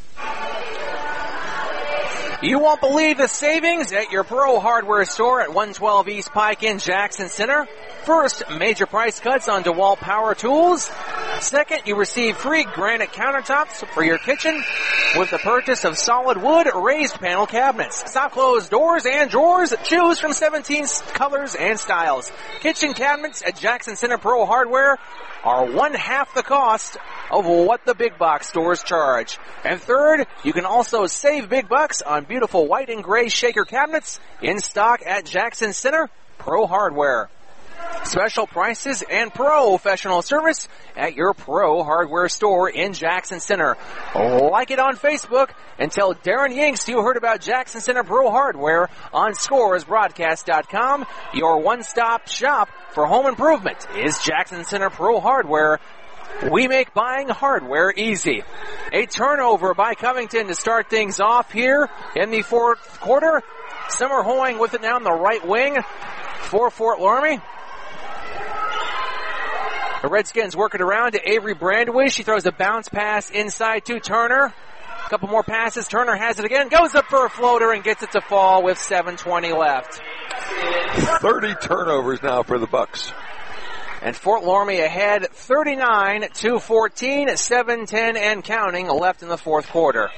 Speaker 16: You won't believe the savings at your Pro Hardware store at one twelve East Pike in Jackson Center. First, major price cuts on DeWalt power tools. Second, you receive free granite countertops for your kitchen with the purchase of solid wood raised panel cabinets. Stop closed doors and drawers. Choose from seventeen colors and styles. Kitchen cabinets at Jackson Center Pro Hardware are one half the cost of what the big box stores charge. And third, you can also save big bucks on beautiful white and gray shaker cabinets in stock at Jackson Center Pro Hardware. Special prices and professional service at your Pro Hardware store in Jackson Center. Like it on Facebook and tell Darren Yinks you heard about Jackson Center Pro Hardware on scores broadcast dot com. Your one-stop shop for home improvement is Jackson Center Pro Hardware. We make buying hardware easy. A turnover by Covington to start things off here in the fourth quarter. Summer Hoying with it now on the right wing for Fort Loramie. The Redskins work it around to Avery Brandywee. She throws a bounce pass inside to Turner. A couple more passes. Turner has it again. Goes up for a floater and gets it to fall with seven twenty left.
Speaker 14: thirty turnovers now for the Bucks.
Speaker 16: And Fort Loramie ahead thirty-nine to fourteen, seven ten and counting left in the fourth quarter.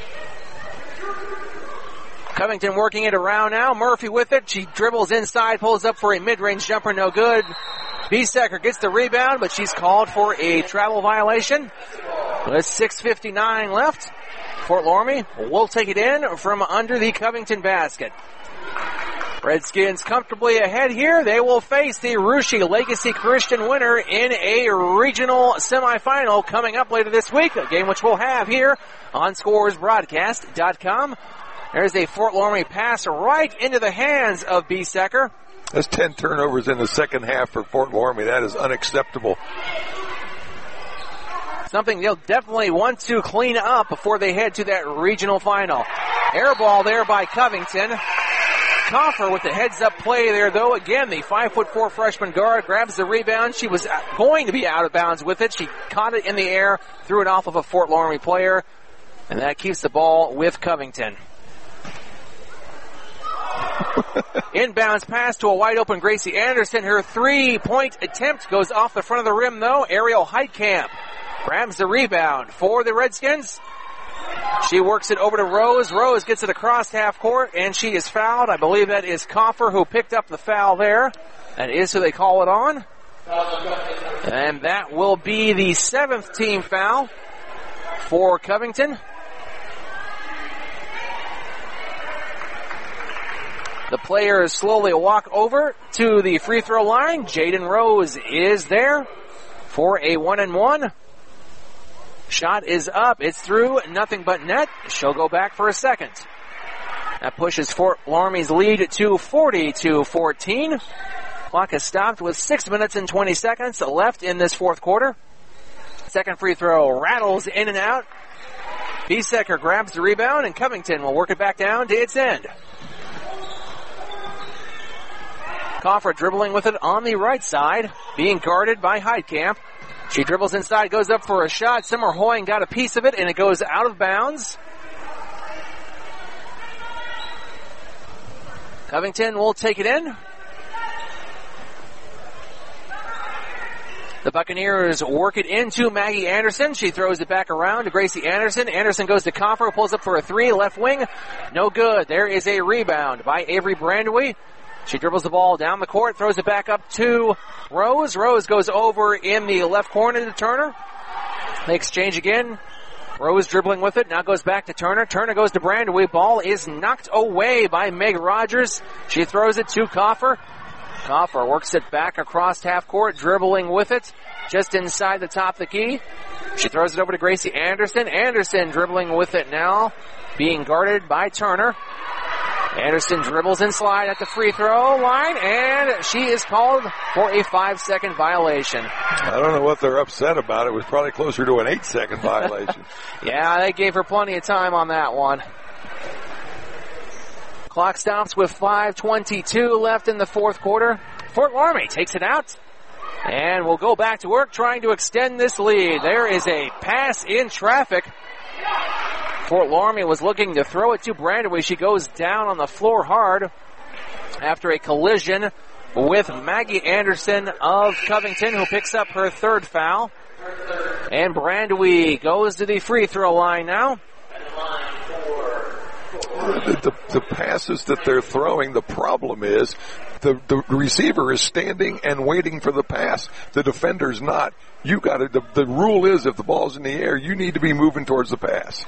Speaker 16: Covington working it around now. Murphy with it. She dribbles inside, pulls up for a mid-range jumper, no good. Biesecker gets the rebound, but she's called for a travel violation. With six fifty-nine left, Fort Loramie will take it in from under the Covington basket. Redskins comfortably ahead here. They will face the Russia Legacy Christian winner in a regional semifinal coming up later this week, a game which we'll have here on Scores Broadcast dot com. There's a Fort Loramie pass right into the hands of Biesecker.
Speaker 14: That's ten turnovers in the second half for Fort Loramie. That is unacceptable.
Speaker 16: Something they'll definitely want to clean up before they head to that regional final. Air ball there by Covington. Coffer with the heads-up play there, though. Again, the five foot four freshman guard grabs the rebound. She was going to be out of bounds with it. She caught it in the air, threw it off of a Fort Loramie player, and that keeps the ball with Covington. Inbounds pass to a wide-open Gracie Anderson. Her three-point attempt goes off the front of the rim, though. Ariel Heitkamp grabs the rebound for the Redskins. She works it over to Rose. Rose gets it across half court, and she is fouled. I believe that is Coffer who picked up the foul there. That is who they call it on. And that will be the seventh team foul for Covington. The players slowly walk over to the free throw line. Jaden Rose is there for a one and one. Shot is up. It's through. Nothing but net. She'll go back for a second. That pushes Fort Loramie's lead to forty to fourteen. Clock is stopped with six minutes and twenty seconds left in this fourth quarter. Second free throw rattles in and out. Biesecker grabs the rebound, and Covington will work it back down to its end. Coffer dribbling with it on the right side, being guarded by Heitkamp. She dribbles inside, goes up for a shot. Simmer Hoying got a piece of it, and it goes out of bounds. Covington will take it in. The Buccaneers work it into Maggie Anderson. She throws it back around to Gracie Anderson. Anderson goes to Coffer, pulls up for a three, left wing. No good. There is a rebound by Avery Brandewee. She dribbles the ball down the court, throws it back up to Rose. Rose goes over in the left corner to Turner. They exchange again. Rose dribbling with it, now goes back to Turner. Turner goes to Brandewee. Ball is knocked away by Meg Rogers. She throws it to Coffer. Coffer works it back across half court, dribbling with it just inside the top of the key. She throws it over to Gracie Anderson. Anderson dribbling with it now, being guarded by Turner. Anderson dribbles and slide at the free throw line, and she is called for a five-second violation.
Speaker 14: I don't know what they're upset about. It was probably closer to an eight-second violation.
Speaker 16: Yeah, they gave her plenty of time on that one. Clock stops with five twenty-two left in the fourth quarter. Fort Loramie takes it out, and we'll go back to work trying to extend this lead. There is a pass in traffic. Fort Loramie was looking to throw it to Brandewee. She goes down on the floor hard after a collision with Maggie Anderson of Covington, who picks up her third foul. And Brandewee goes to the free throw line now.
Speaker 14: The, the, the passes that they're throwing, the problem is the, the receiver is standing and waiting for the pass. The defender's not. You got to, the, the rule is if the ball's in the air, you need to be moving towards the pass.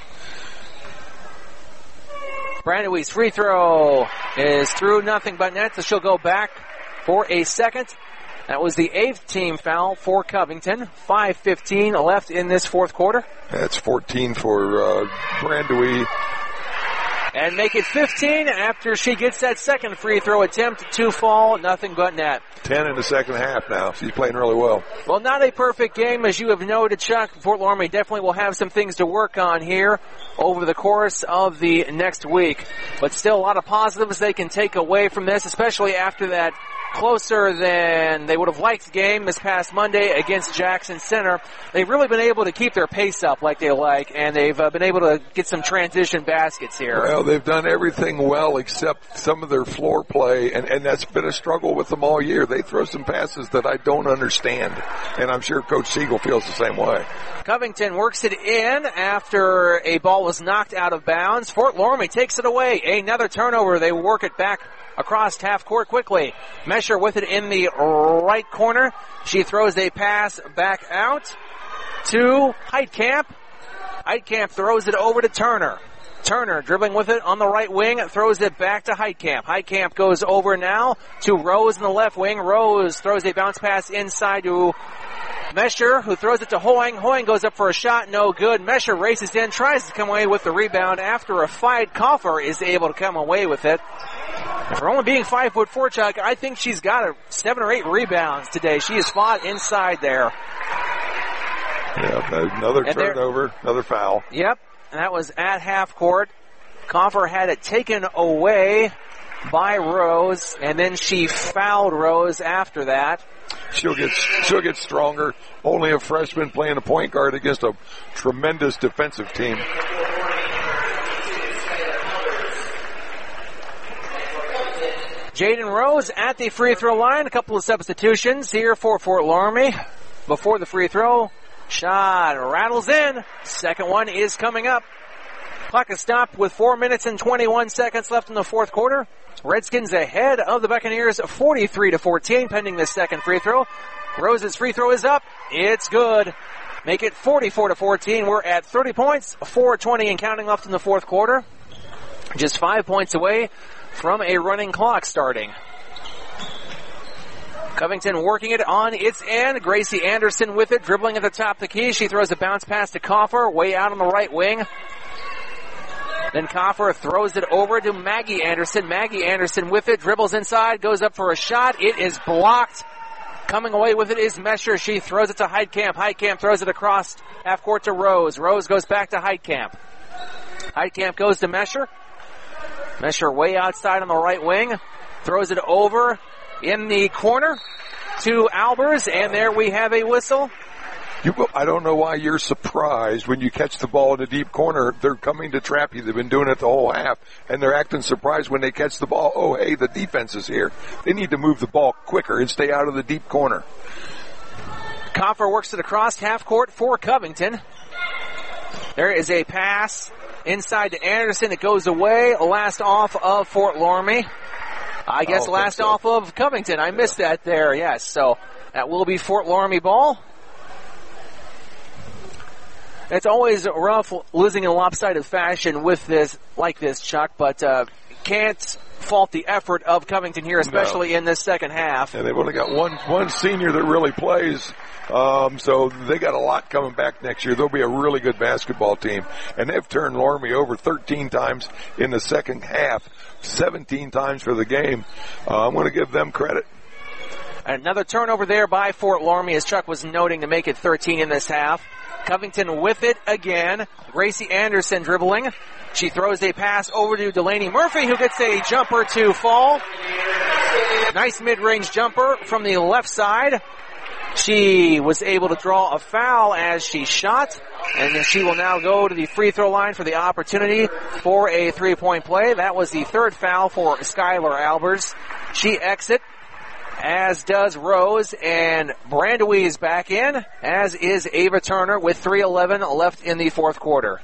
Speaker 16: Brandewee's free throw is through, nothing but net, so she'll go back for a second. That was the eighth team foul for Covington. five fifteen left in this fourth quarter.
Speaker 14: That's fourteen for uh, Brandewee.
Speaker 16: And make it fifteen after she gets that second free throw attempt to fall, nothing but net.
Speaker 14: ten in the second half now. She's playing really well.
Speaker 16: Well, not a perfect game, as you have noted, Chuck. Fort Loramie definitely will have some things to work on here over the course of the next week. But still a lot of positives they can take away from this, especially after that closer than they would have liked game this past Monday against Jackson Center. They've really been able to keep their pace up like they like, and they've uh, been able to get some transition baskets here.
Speaker 14: Well, they've done everything well except some of their floor play, and, and that's been a struggle with them all year. They throw some passes that I don't understand, and I'm sure Coach Siegel feels the same way.
Speaker 16: Covington works it in after a ball was knocked out of bounds. Fort Loramie takes it away. Another turnover. They work it back across half court quickly. Mesher with it in the right corner. She throws a pass back out to Heitkamp. Heitkamp throws it over to Turner. Turner dribbling with it on the right wing, throws it back to Heitkamp. Heitkamp goes over now to Rose in the left wing. Rose throws a bounce pass inside to Mesher, who throws it to Hoang. Hoang goes up for a shot, no good. Mesher races in, tries to come away with the rebound. After a fight, Koffer is able to come away with it. For only being five foot four, Chuck, I think she's got a seven or eight rebounds today. She has fought inside there.
Speaker 14: Yeah, another
Speaker 16: And
Speaker 14: turnover, another foul.
Speaker 16: Yep, and that was at half court. Koffer had it taken away by Rose, and then she fouled Rose after that.
Speaker 14: She'll get she'll get stronger. Only a freshman playing a point guard against a tremendous defensive team.
Speaker 16: Jaden Rose at the free throw line. A couple of substitutions here for Fort Loramie. Before the free throw, shot rattles in. Second one is coming up. Clock is stopped with four minutes and twenty-one seconds left in the fourth quarter. Redskins ahead of the Buccaneers forty-three to fourteen pending this second free throw. Rose's free throw is up. It's good. Make it forty-four to fourteen. We're at thirty points, four twenty and counting left in the fourth quarter. Just five points away from a running clock starting. Covington working it on its end. Gracie Anderson with it, dribbling at the top of the key. She throws a bounce pass to Koffer, way out on the right wing. Then Koffer throws it over to Maggie Anderson. Maggie Anderson with it, dribbles inside, goes up for a shot. It is blocked. Coming away with it is Mesher. She throws it to Heitkamp. Heitkamp throws it across half court to Rose. Rose goes back to Heitkamp. Heitkamp goes to Mesher. Mesher way outside on the right wing. Throws it over in the corner to Albers, and there we have a whistle.
Speaker 14: You, I don't know why you're surprised when you catch the ball in the deep corner. They're coming to trap you. They've been doing it the whole half, and they're acting surprised when they catch the ball. Oh, hey, the defense is here. They need to move the ball quicker and stay out of the deep corner.
Speaker 16: Koffer works it across half court for Covington. There is a pass inside to Anderson. It goes away. Last off of Fort Loramie. I guess last so. off of Covington. I missed that there, yes. So that will be Fort Loramie ball. It's always rough losing in a lopsided fashion with this, like this, Chuck, but uh, can't fault the effort of Covington here, especially no. in this second half.
Speaker 14: And they've only got one one senior that really plays, um, so they got a lot coming back next year. They'll be a really good basketball team. And they've turned Loramie over thirteen times in the second half, seventeen times for the game. Uh, I'm going to give them credit.
Speaker 16: Another turnover there by Fort Loramie, as Chuck was noting, to make it thirteen in this half. Covington with it again. Gracie Anderson dribbling. She throws a pass over to Delaney Murphy, who gets a jumper to fall. Nice mid-range jumper from the left side. She was able to draw a foul as she shot, and she will now go to the free throw line for the opportunity for a three-point play. That was the third foul for Skylar Albers. She exits, as does Rose, and Brandewie is back in, as is Ava Turner with three eleven left in the fourth quarter.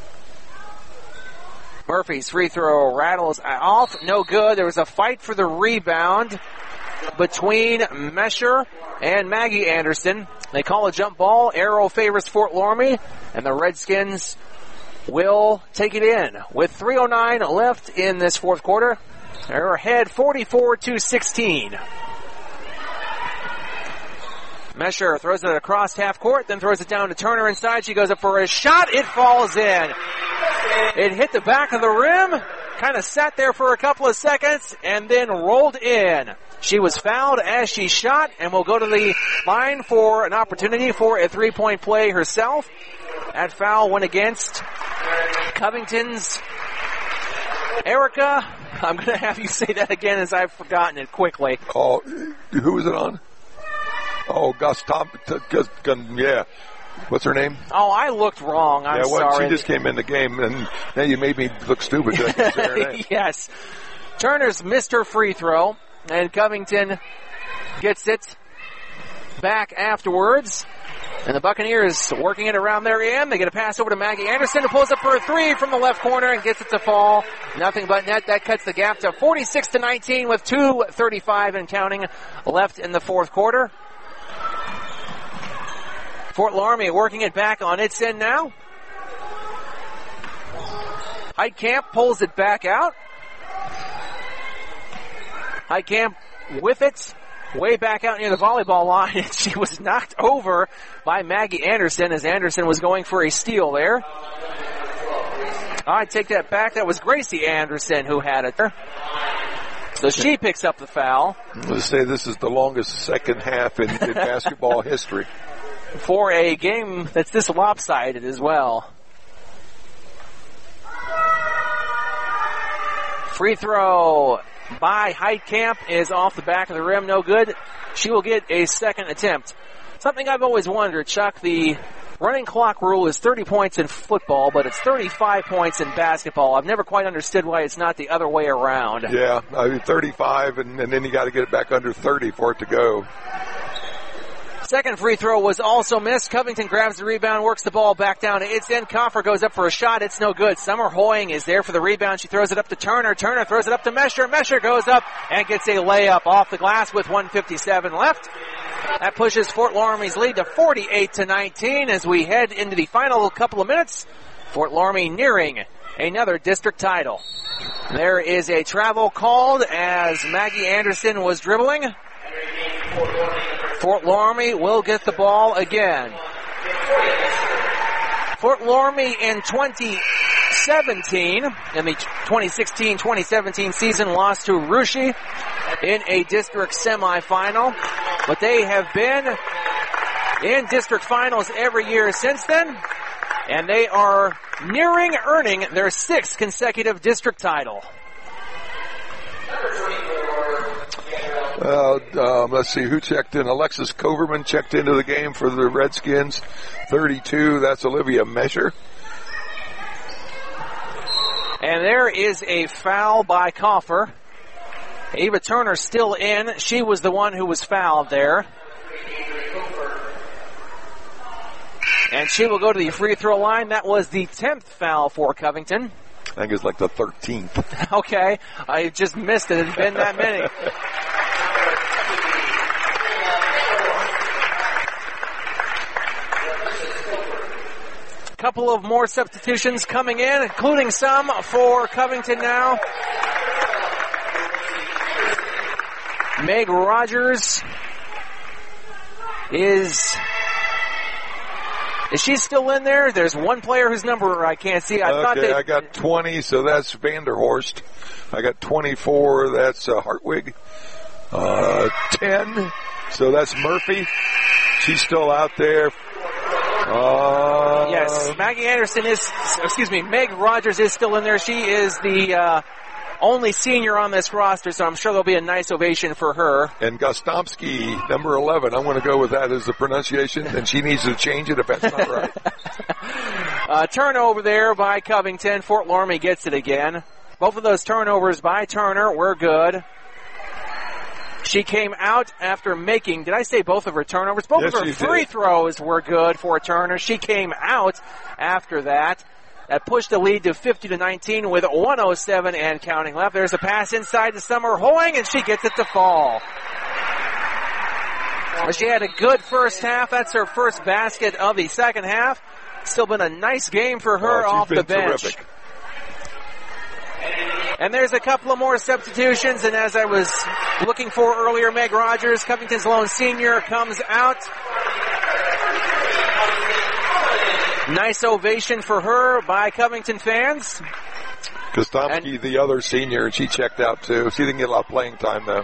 Speaker 16: Murphy's free throw rattles off, no good. There was a fight for the rebound between Mesher and Maggie Anderson. They call a jump ball. Arrow favors Fort Loramie, and the Redskins will take it in with three oh nine left in this fourth quarter. They're ahead forty-four to sixteen. Mesher throws it across half court, then throws it down to Turner inside. She goes up for a shot. It falls in. It hit the back of the rim, kind of sat there for a couple of seconds, and then rolled in. She was fouled as she shot, and will go to the line for an opportunity for a three-point play herself. That foul went against Covington's Erica. I'm going to have you say that again, as I've forgotten it quickly.
Speaker 14: Oh, who was it on? Oh, Gus Tom, t- t- yeah. What's her name?
Speaker 16: Oh, I looked wrong. I'm
Speaker 14: yeah, well,
Speaker 16: sorry.
Speaker 14: She just came in the game, and now you made me look stupid. That I can say her name.
Speaker 16: Yes. Turner's missed her free throw, and Covington gets it back afterwards. And the Buccaneers working it around their end. They get a pass over to Maggie Anderson, who pulls up for a three from the left corner and gets it to fall. Nothing but net. That cuts the gap to forty-six to nineteen with two thirty-five and counting left in the fourth quarter. Fort Loramie working it back on its end now. Heitkamp pulls it back out. Heitkamp with it, way back out near the volleyball line, and she was knocked over by Maggie Anderson as Anderson was going for a steal there. I take that back. That was Gracie Anderson who had it there. So she picks up the foul.
Speaker 14: Let's say this is the longest second half in, in basketball history.
Speaker 16: For a game that's this lopsided as well. Free throw by Heitkamp is off the back of the rim. No good. She will get a second attempt. Something I've always wondered, Chuck, the running clock rule is thirty points in football, but it's thirty-five points in basketball. I've never quite understood why it's not the other way around.
Speaker 14: Yeah, I mean thirty-five, and, and then you got to get it back under thirty for it to go.
Speaker 16: Second free throw was also missed. Covington grabs the rebound, works the ball back down to its end. Koffer goes up for a shot. It's no good. Summer Hoying is there for the rebound. She throws it up to Turner. Turner throws it up to Mesher. Mesher goes up and gets a layup off the glass with one fifty-seven left. That pushes Fort Loramie's lead to forty-eight to nineteen as we head into the final couple of minutes. Fort Loramie nearing another district title. There is a travel called as Maggie Anderson was dribbling. Fort Loramie will get the ball again. Fort Loramie in twenty seventeen, in the twenty sixteen twenty seventeen season, lost to Russia in a district semifinal. But they have been in district finals every year since then. And they are nearing earning their sixth consecutive district title.
Speaker 14: Uh, um, let's see who checked in. Alexis Coverman checked into the game for the Redskins. thirty-two, that's Olivia Mesher.
Speaker 16: And there is a foul by Koffer. Ava Turner still in. She was the one who was fouled there. And she will go to the free throw line. That was the tenth foul for Covington.
Speaker 14: I think it's like the thirteenth.
Speaker 16: Okay, I just missed it. It's been that many. Couple of more substitutions coming in, including some for Covington now. Meg Rogers is... Is she still in there? There's one player whose number I can't see. I
Speaker 14: okay,
Speaker 16: thought they...
Speaker 14: I got twenty, so that's Vanderhorst. I got twenty-four, that's uh, Hartwig. Uh, ten, so that's Murphy. She's still out there. Uh,
Speaker 16: yes, Maggie Anderson is, excuse me, Meg Rogers is still in there. She is the uh, only senior on this roster, so I'm sure there'll be a nice ovation for her.
Speaker 14: And Gostomski, number eleven, I'm going to go with that as the pronunciation, and she needs to change it if that's not right.
Speaker 16: uh, turnover there by Covington. Fort Loramie gets it again. Both of those turnovers by Turner were good. She came out after making, did I say both of her turnovers? Both
Speaker 14: yes,
Speaker 16: of her free
Speaker 14: did.
Speaker 16: throws were good for Turner. She came out after that. That pushed the lead to fifty to nineteen with one oh seven and counting left. There's a pass inside to Summer Hoying, and she gets it to fall. Well, she had a good first half. That's her first basket of the second half. Still been a nice game for her
Speaker 14: oh,
Speaker 16: off
Speaker 14: been
Speaker 16: the bench.
Speaker 14: Terrific.
Speaker 16: And there's a couple of more substitutions, and as I was looking for earlier, Meg Rogers, Covington's lone senior, comes out. Nice ovation for her by Covington fans.
Speaker 14: Kostomski, the other senior, she checked out too. She didn't get a lot of playing time though.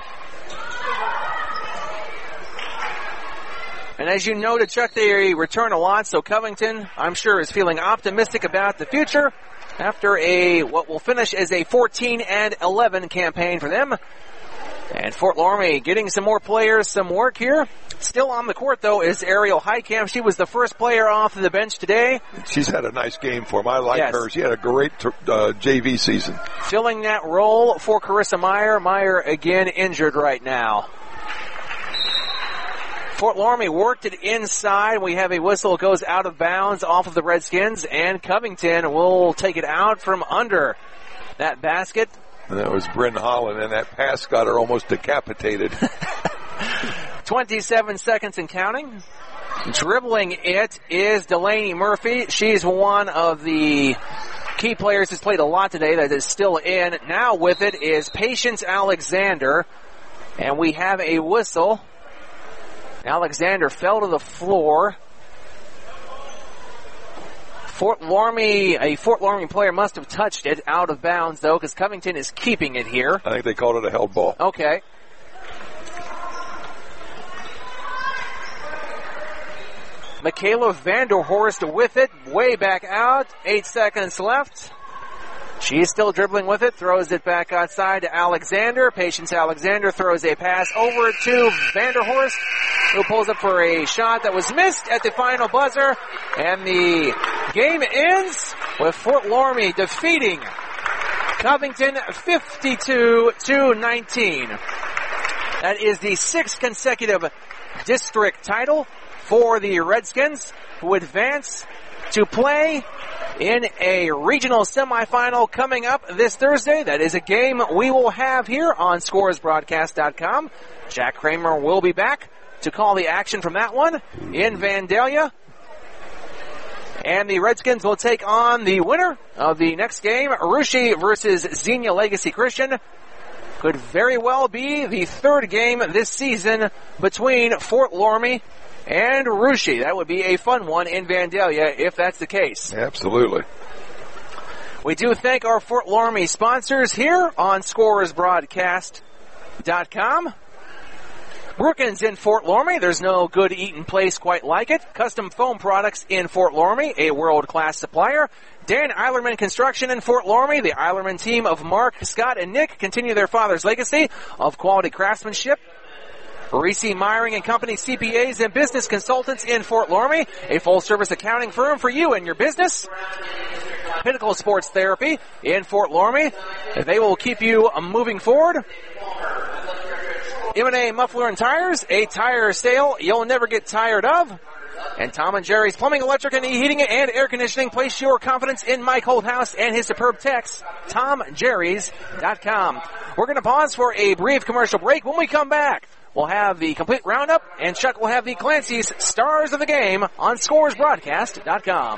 Speaker 16: And as you noted, Chuck, they return a lot, so Covington, I'm sure, is feeling optimistic about the future after a, what will finish as a fourteen and eleven campaign for them. And Fort Loramie getting some more players, some work here. Still on the court, though, is Ariel Heitkamp. She was the first player off of the bench today.
Speaker 14: She's had a nice game for them. I like
Speaker 16: yes.
Speaker 14: her. She had a great uh, J V season.
Speaker 16: Filling that role for Carissa Meyer. Meyer, again, injured right now. Fort Loramie worked it inside. We have a whistle goes out of bounds off of the Redskins, and Covington will take it out from under that basket.
Speaker 14: And that was Bryn Holland, and that pass got her almost decapitated.
Speaker 16: twenty-seven seconds and counting. Dribbling it is Delaney Murphy. She's one of the key players has played a lot today that is still in. Now with it is Patience Alexander. And we have a whistle. Alexander fell to the floor. Fort Loramie, a Fort Loramie player must have touched it out of bounds, though, because Covington is keeping it here.
Speaker 14: I think they called it a held ball.
Speaker 16: Okay. Michaela Vanderhorst with it, way back out. Eight seconds left. She's still dribbling with it, throws it back outside to Alexander. Patience Alexander throws a pass over to Vanderhorst, who pulls up for a shot that was missed at the final buzzer. And the game ends with Fort Loramie defeating Covington fifty-two to nineteen. That is the sixth consecutive district title for the Redskins, who advance to play in a regional semifinal coming up this Thursday. That is a game we will have here on Scores Broadcast dot com. Jack Kramer will be back to call the action from that one in Vandalia. And the Redskins will take on the winner of the next game, Russia versus Xenia Legacy Christian. Could very well be the third game this season between Fort Loramie and Russia. That would be a fun one in Vandalia if that's the case.
Speaker 14: Absolutely.
Speaker 16: We do thank our Fort Loramie sponsors here on Scores Broadcast dot com. Brookins in Fort Loramie. There's no good eating place quite like it. Custom Foam Products in Fort Loramie, a world-class supplier. Dan Eilerman Construction in Fort Loramie. The Eilerman team of Mark, Scott, and Nick continue their father's legacy of quality craftsmanship. Reese Myring and Company C P As and Business Consultants in Fort Loramie, a full-service accounting firm for you and your business. Pinnacle Sports Therapy in Fort Loramie. They will keep you moving forward. M and A Muffler and Tires, a tire sale you'll never get tired of. And Tom and Jerry's Plumbing, Electric, and Heating and Air Conditioning. Place your confidence in Mike Holdhouse and his superb techs, tom jerrys dot com. We're going to pause for a brief commercial break. When we come back, we'll have the complete roundup, and Chuck will have the Clancy's Stars of the Game on Scores Broadcast dot com.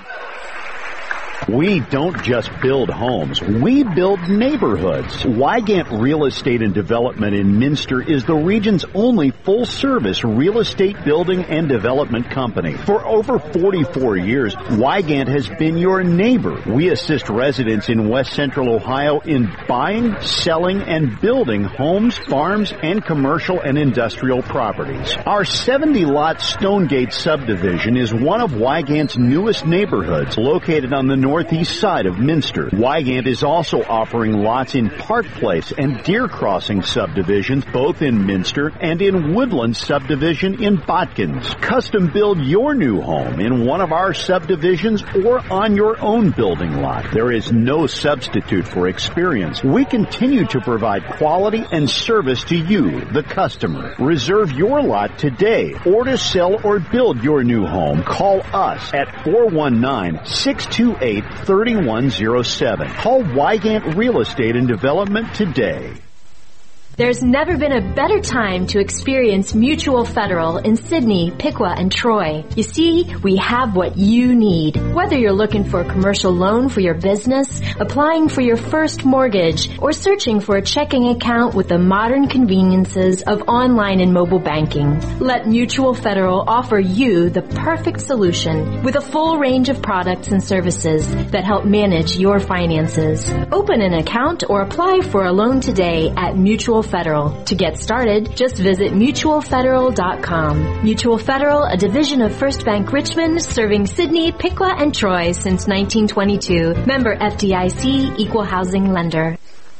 Speaker 6: We don't just build homes, we build neighborhoods. Wygant Real Estate and Development in Minster is the region's only full-service real estate building and development company. For over forty-four years, Wygant has been your neighbor. We assist residents in West Central Ohio in buying, selling, and building homes, farms, and commercial and industrial properties. Our seventy-lot Stonegate subdivision is one of Wygant's newest neighborhoods, located on the northeast side of Minster. Wygant is also offering lots in Park Place and Deer Crossing subdivisions, both in Minster, and in Woodland subdivision in Botkins. Custom build your new home in one of our subdivisions or on your own building lot. There is no substitute for experience. We continue to provide quality and service to you, the customer. Reserve your lot today, or to sell or build your new home, call us at four one nine, six two eight, three one zero seven. Call Wygant Real Estate and Development today.
Speaker 17: There's never been a better time to experience Mutual Federal in Sydney, Piqua, and Troy. You see, we have what you need. Whether you're looking for a commercial loan for your business, applying for your first mortgage, or searching for a checking account with the modern conveniences of online and mobile banking, let Mutual Federal offer you the perfect solution with a full range of products and services that help manage your finances. Open an account or apply for a loan today at Mutual Federal. To get started, just visit mutual federal dot com. Mutual Federal, a division of First Bank Richmond, serving Sydney, Piqua, and Troy since nineteen twenty-two. Member F D I C, Equal Housing Lender.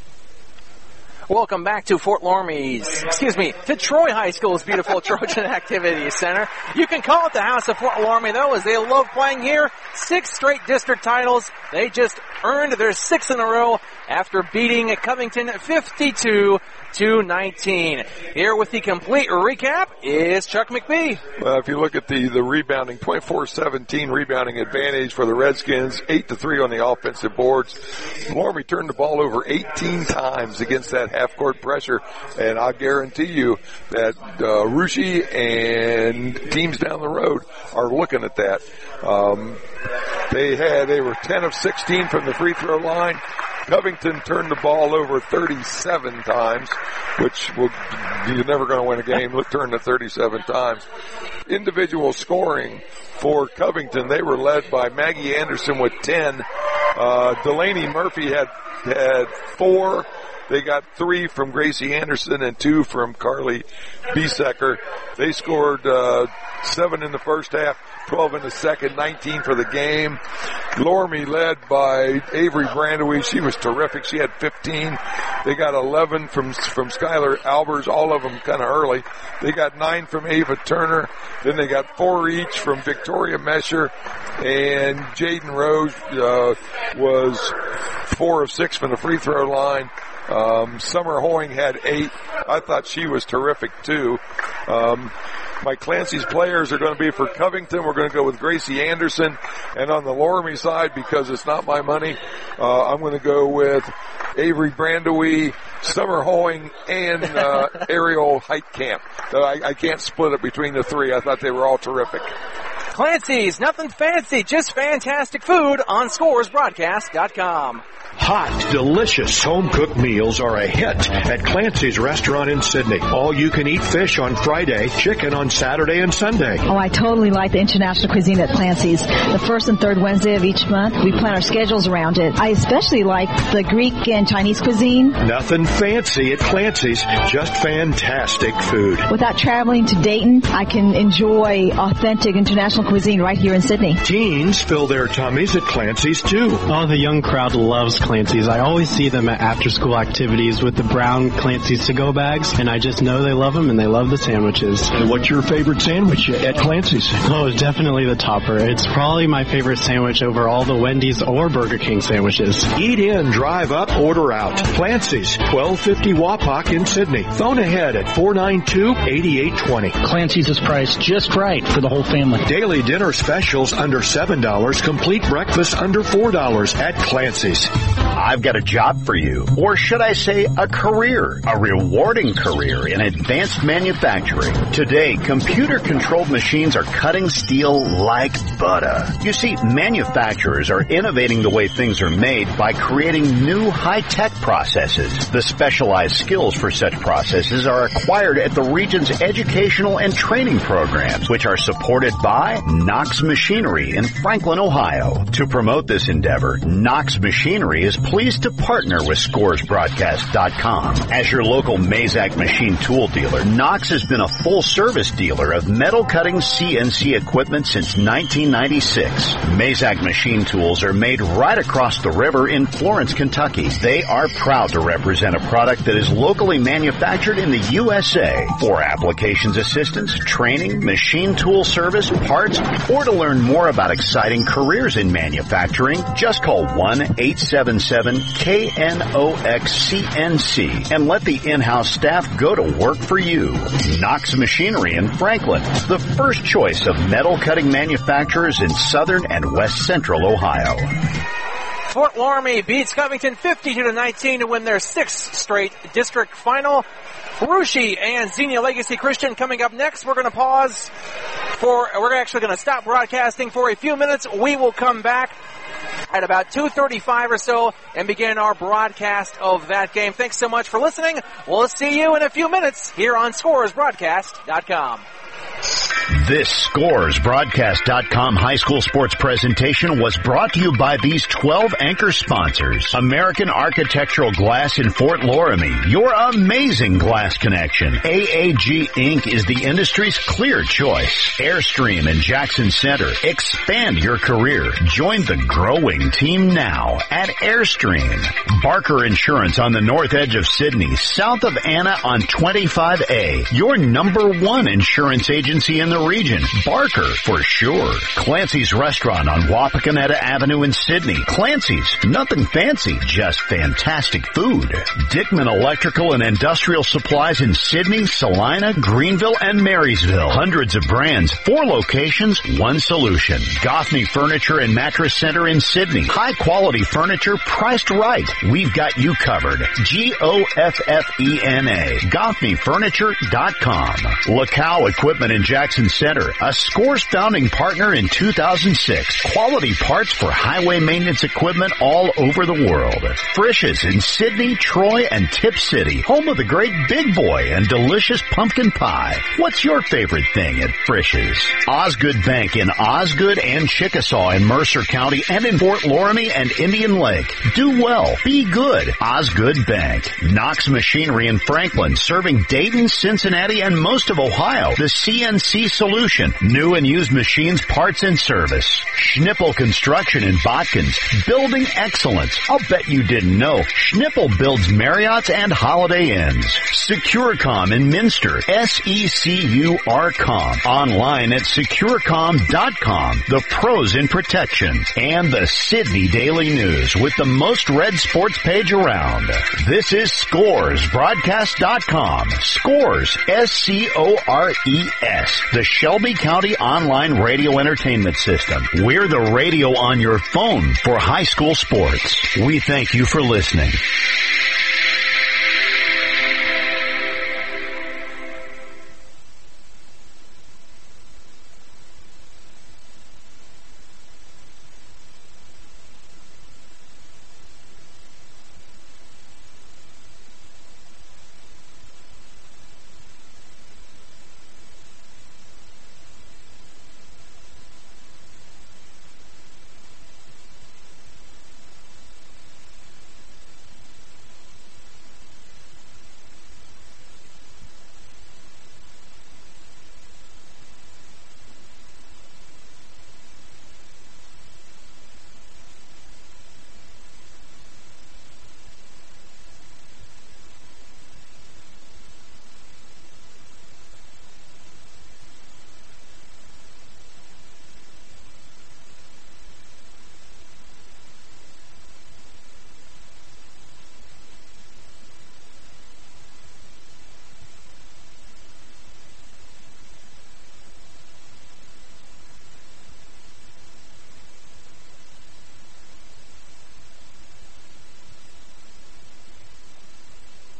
Speaker 16: Welcome back to Fort Loramie's, excuse me, to Troy High School's beautiful Trojan Activity Center. You can call it the House of Fort Loramie, though, as they love playing here. Six straight district titles. They just earned their sixth in a row after beating Covington fifty-two to nineteen. Here with the complete recap is Chuck McBee.
Speaker 14: Well, if you look at the, the rebounding, twenty-four seventeen rebounding advantage for the Redskins, eight to three on the offensive boards. Loramie turned the ball over eighteen times against that half-court pressure, and I guarantee you that uh, Russia and teams down the road are looking at that. Um, They had, they were ten of sixteen from the free throw line. Covington turned the ball over thirty-seven times, which will, you're never going to win a game. Look, turn it thirty-seven times. Individual scoring for Covington, they were led by Maggie Anderson with ten. Uh, Delaney Murphy had, had four. They got three from Gracie Anderson and two from Carly Biesecker. They scored, uh, seven in the first half, twelve in the second, nineteen for the game. Lorme led by Avery Brandewy. She was terrific. She had fifteen. They got eleven from, from Skylar Albers, all of them kind of early. They got nine from Ava Turner. Then they got four each from Victoria Mesher, and Jaden Rose, uh, was four of six from the free throw line. Um, Summer Hoying had eight. I thought she was terrific too. Um, my Clancy's players are going to be for Covington. We're going to go with Gracie Anderson. And on the Lorme side, because it's not my money, uh, I'm going to go with Avery Brandewy, Summer Hoying, and uh, Ariel Heitkamp. Uh, I, I can't split it between the three. I thought they were all terrific.
Speaker 16: Clancy's, nothing fancy, just fantastic food on scores broadcast dot com.
Speaker 3: Hot, delicious home-cooked meals are a hit at Clancy's Restaurant in Sydney. All-you-can-eat fish on Friday, chicken on Saturday and Sunday.
Speaker 7: Oh, I totally like the international cuisine at Clancy's. The first and third Wednesday of each month, we plan our schedules around it. I especially like the Greek and Chinese cuisine.
Speaker 3: Nothing fancy at Clancy's, just fantastic food.
Speaker 7: Without traveling to Dayton, I can enjoy authentic international cuisine right here in Sydney.
Speaker 3: Teens fill their tummies at Clancy's, too.
Speaker 8: Oh, the young crowd loves Clancy's. I always see them at after-school activities with the brown Clancy's to-go bags, and I just know they love them and they love the sandwiches.
Speaker 3: And what's your favorite sandwich at Clancy's?
Speaker 8: Oh, definitely the topper. It's probably my favorite sandwich over all the Wendy's or Burger King sandwiches.
Speaker 3: Eat in, drive up, order out. Clancy's, twelve fifty Wapak in Sydney. Phone ahead at four nine two, eight eight two zero.
Speaker 9: Clancy's is priced just right for the whole family.
Speaker 3: Daily dinner specials under seven dollars, complete breakfast under four dollars at Clancy's.
Speaker 18: I've got a job for you, or should I say a career, a rewarding career in advanced manufacturing. Today, computer-controlled machines are cutting steel like butter. You see, manufacturers are innovating the way things are made by creating new high-tech processes. The specialized skills for such processes are acquired at the region's educational and training programs, which are supported by Knox Machinery in Franklin, Ohio. To promote this endeavor, Knox Machinery is pleased to partner with scores broadcast dot com. As your local Mazak machine tool dealer, Knox has been a full-service dealer of metal cutting C N C equipment since nineteen ninety-six. Mazak machine tools are made right across the river in Florence, Kentucky. They are proud to represent a product that is locally manufactured in the U S A. For applications assistance, training, machine tool service, parts, or to learn more about exciting careers in manufacturing, just call one eight seven seven K N O X C N C and let the in-house staff go to work for you. Knox Machinery in Franklin, the first choice of metal cutting manufacturers in southern and west central Ohio.
Speaker 16: Fort Loramie beats Covington fifty-two to nineteen to win their sixth straight district final. Rushi and Xenia Legacy Christian coming up next. We're going to pause for, we're actually going to stop broadcasting for a few minutes. We will come back at about two thirty-five or so and begin our broadcast of that game. Thanks so much for listening. We'll see you in a few minutes here on scores broadcast dot com.
Speaker 18: This scores broadcast dot com high school sports presentation was brought to you by these twelve anchor sponsors. American Architectural Glass in Fort Loramie, your amazing glass connection. A A G Incorporated is the industry's clear choice. Airstream in Jackson Center. Expand your career. Join the growing team now at Airstream. Barker Insurance on the north edge of Sydney, south of Anna on twenty-five A. Your number one insurance agency in the region. Barker, for sure. Clancy's Restaurant on Wapakoneta Avenue in Sydney. Clancy's, nothing fancy, just fantastic food. Dickman Electrical and Industrial Supplies in Sydney, Salina, Greenville, and Marysville. Hundreds of brands, four locations, one solution. Goffney Furniture and Mattress Center in Sydney. High quality furniture priced right. We've got you covered. G O F F E N A. Goffney Furniture dot com. Lacow Equipment in Jackson Collision Center, a Scores founding partner in two thousand six. Quality parts for highway maintenance equipment all over the world. Frisch's in Sydney, Troy, and Tip City, home of the great Big Boy and delicious pumpkin pie. What's your favorite thing at Frisch's? Osgood Bank in Osgood and Chickasaw in Mercer County and in Fort Loramie and Indian Lake. Do well. Be good. Osgood Bank. Knox Machinery in Franklin, serving Dayton, Cincinnati, and most of Ohio. The C N C Solution. New and used machines, parts, and service. Schnippel Construction in Botkins. Building excellence. I'll bet you didn't know. Schnippel builds Marriotts and Holiday Inns. Securecom in Minster. S E C U R com. Online at securecom dot com. The pros in protection. And the Sydney Daily News with the most read sports page around. This is Scores Broadcast dot com. Scores. S C O R E S. The Shelby County Online Radio Entertainment System. We're the radio on your phone for high school sports. We thank you for listening.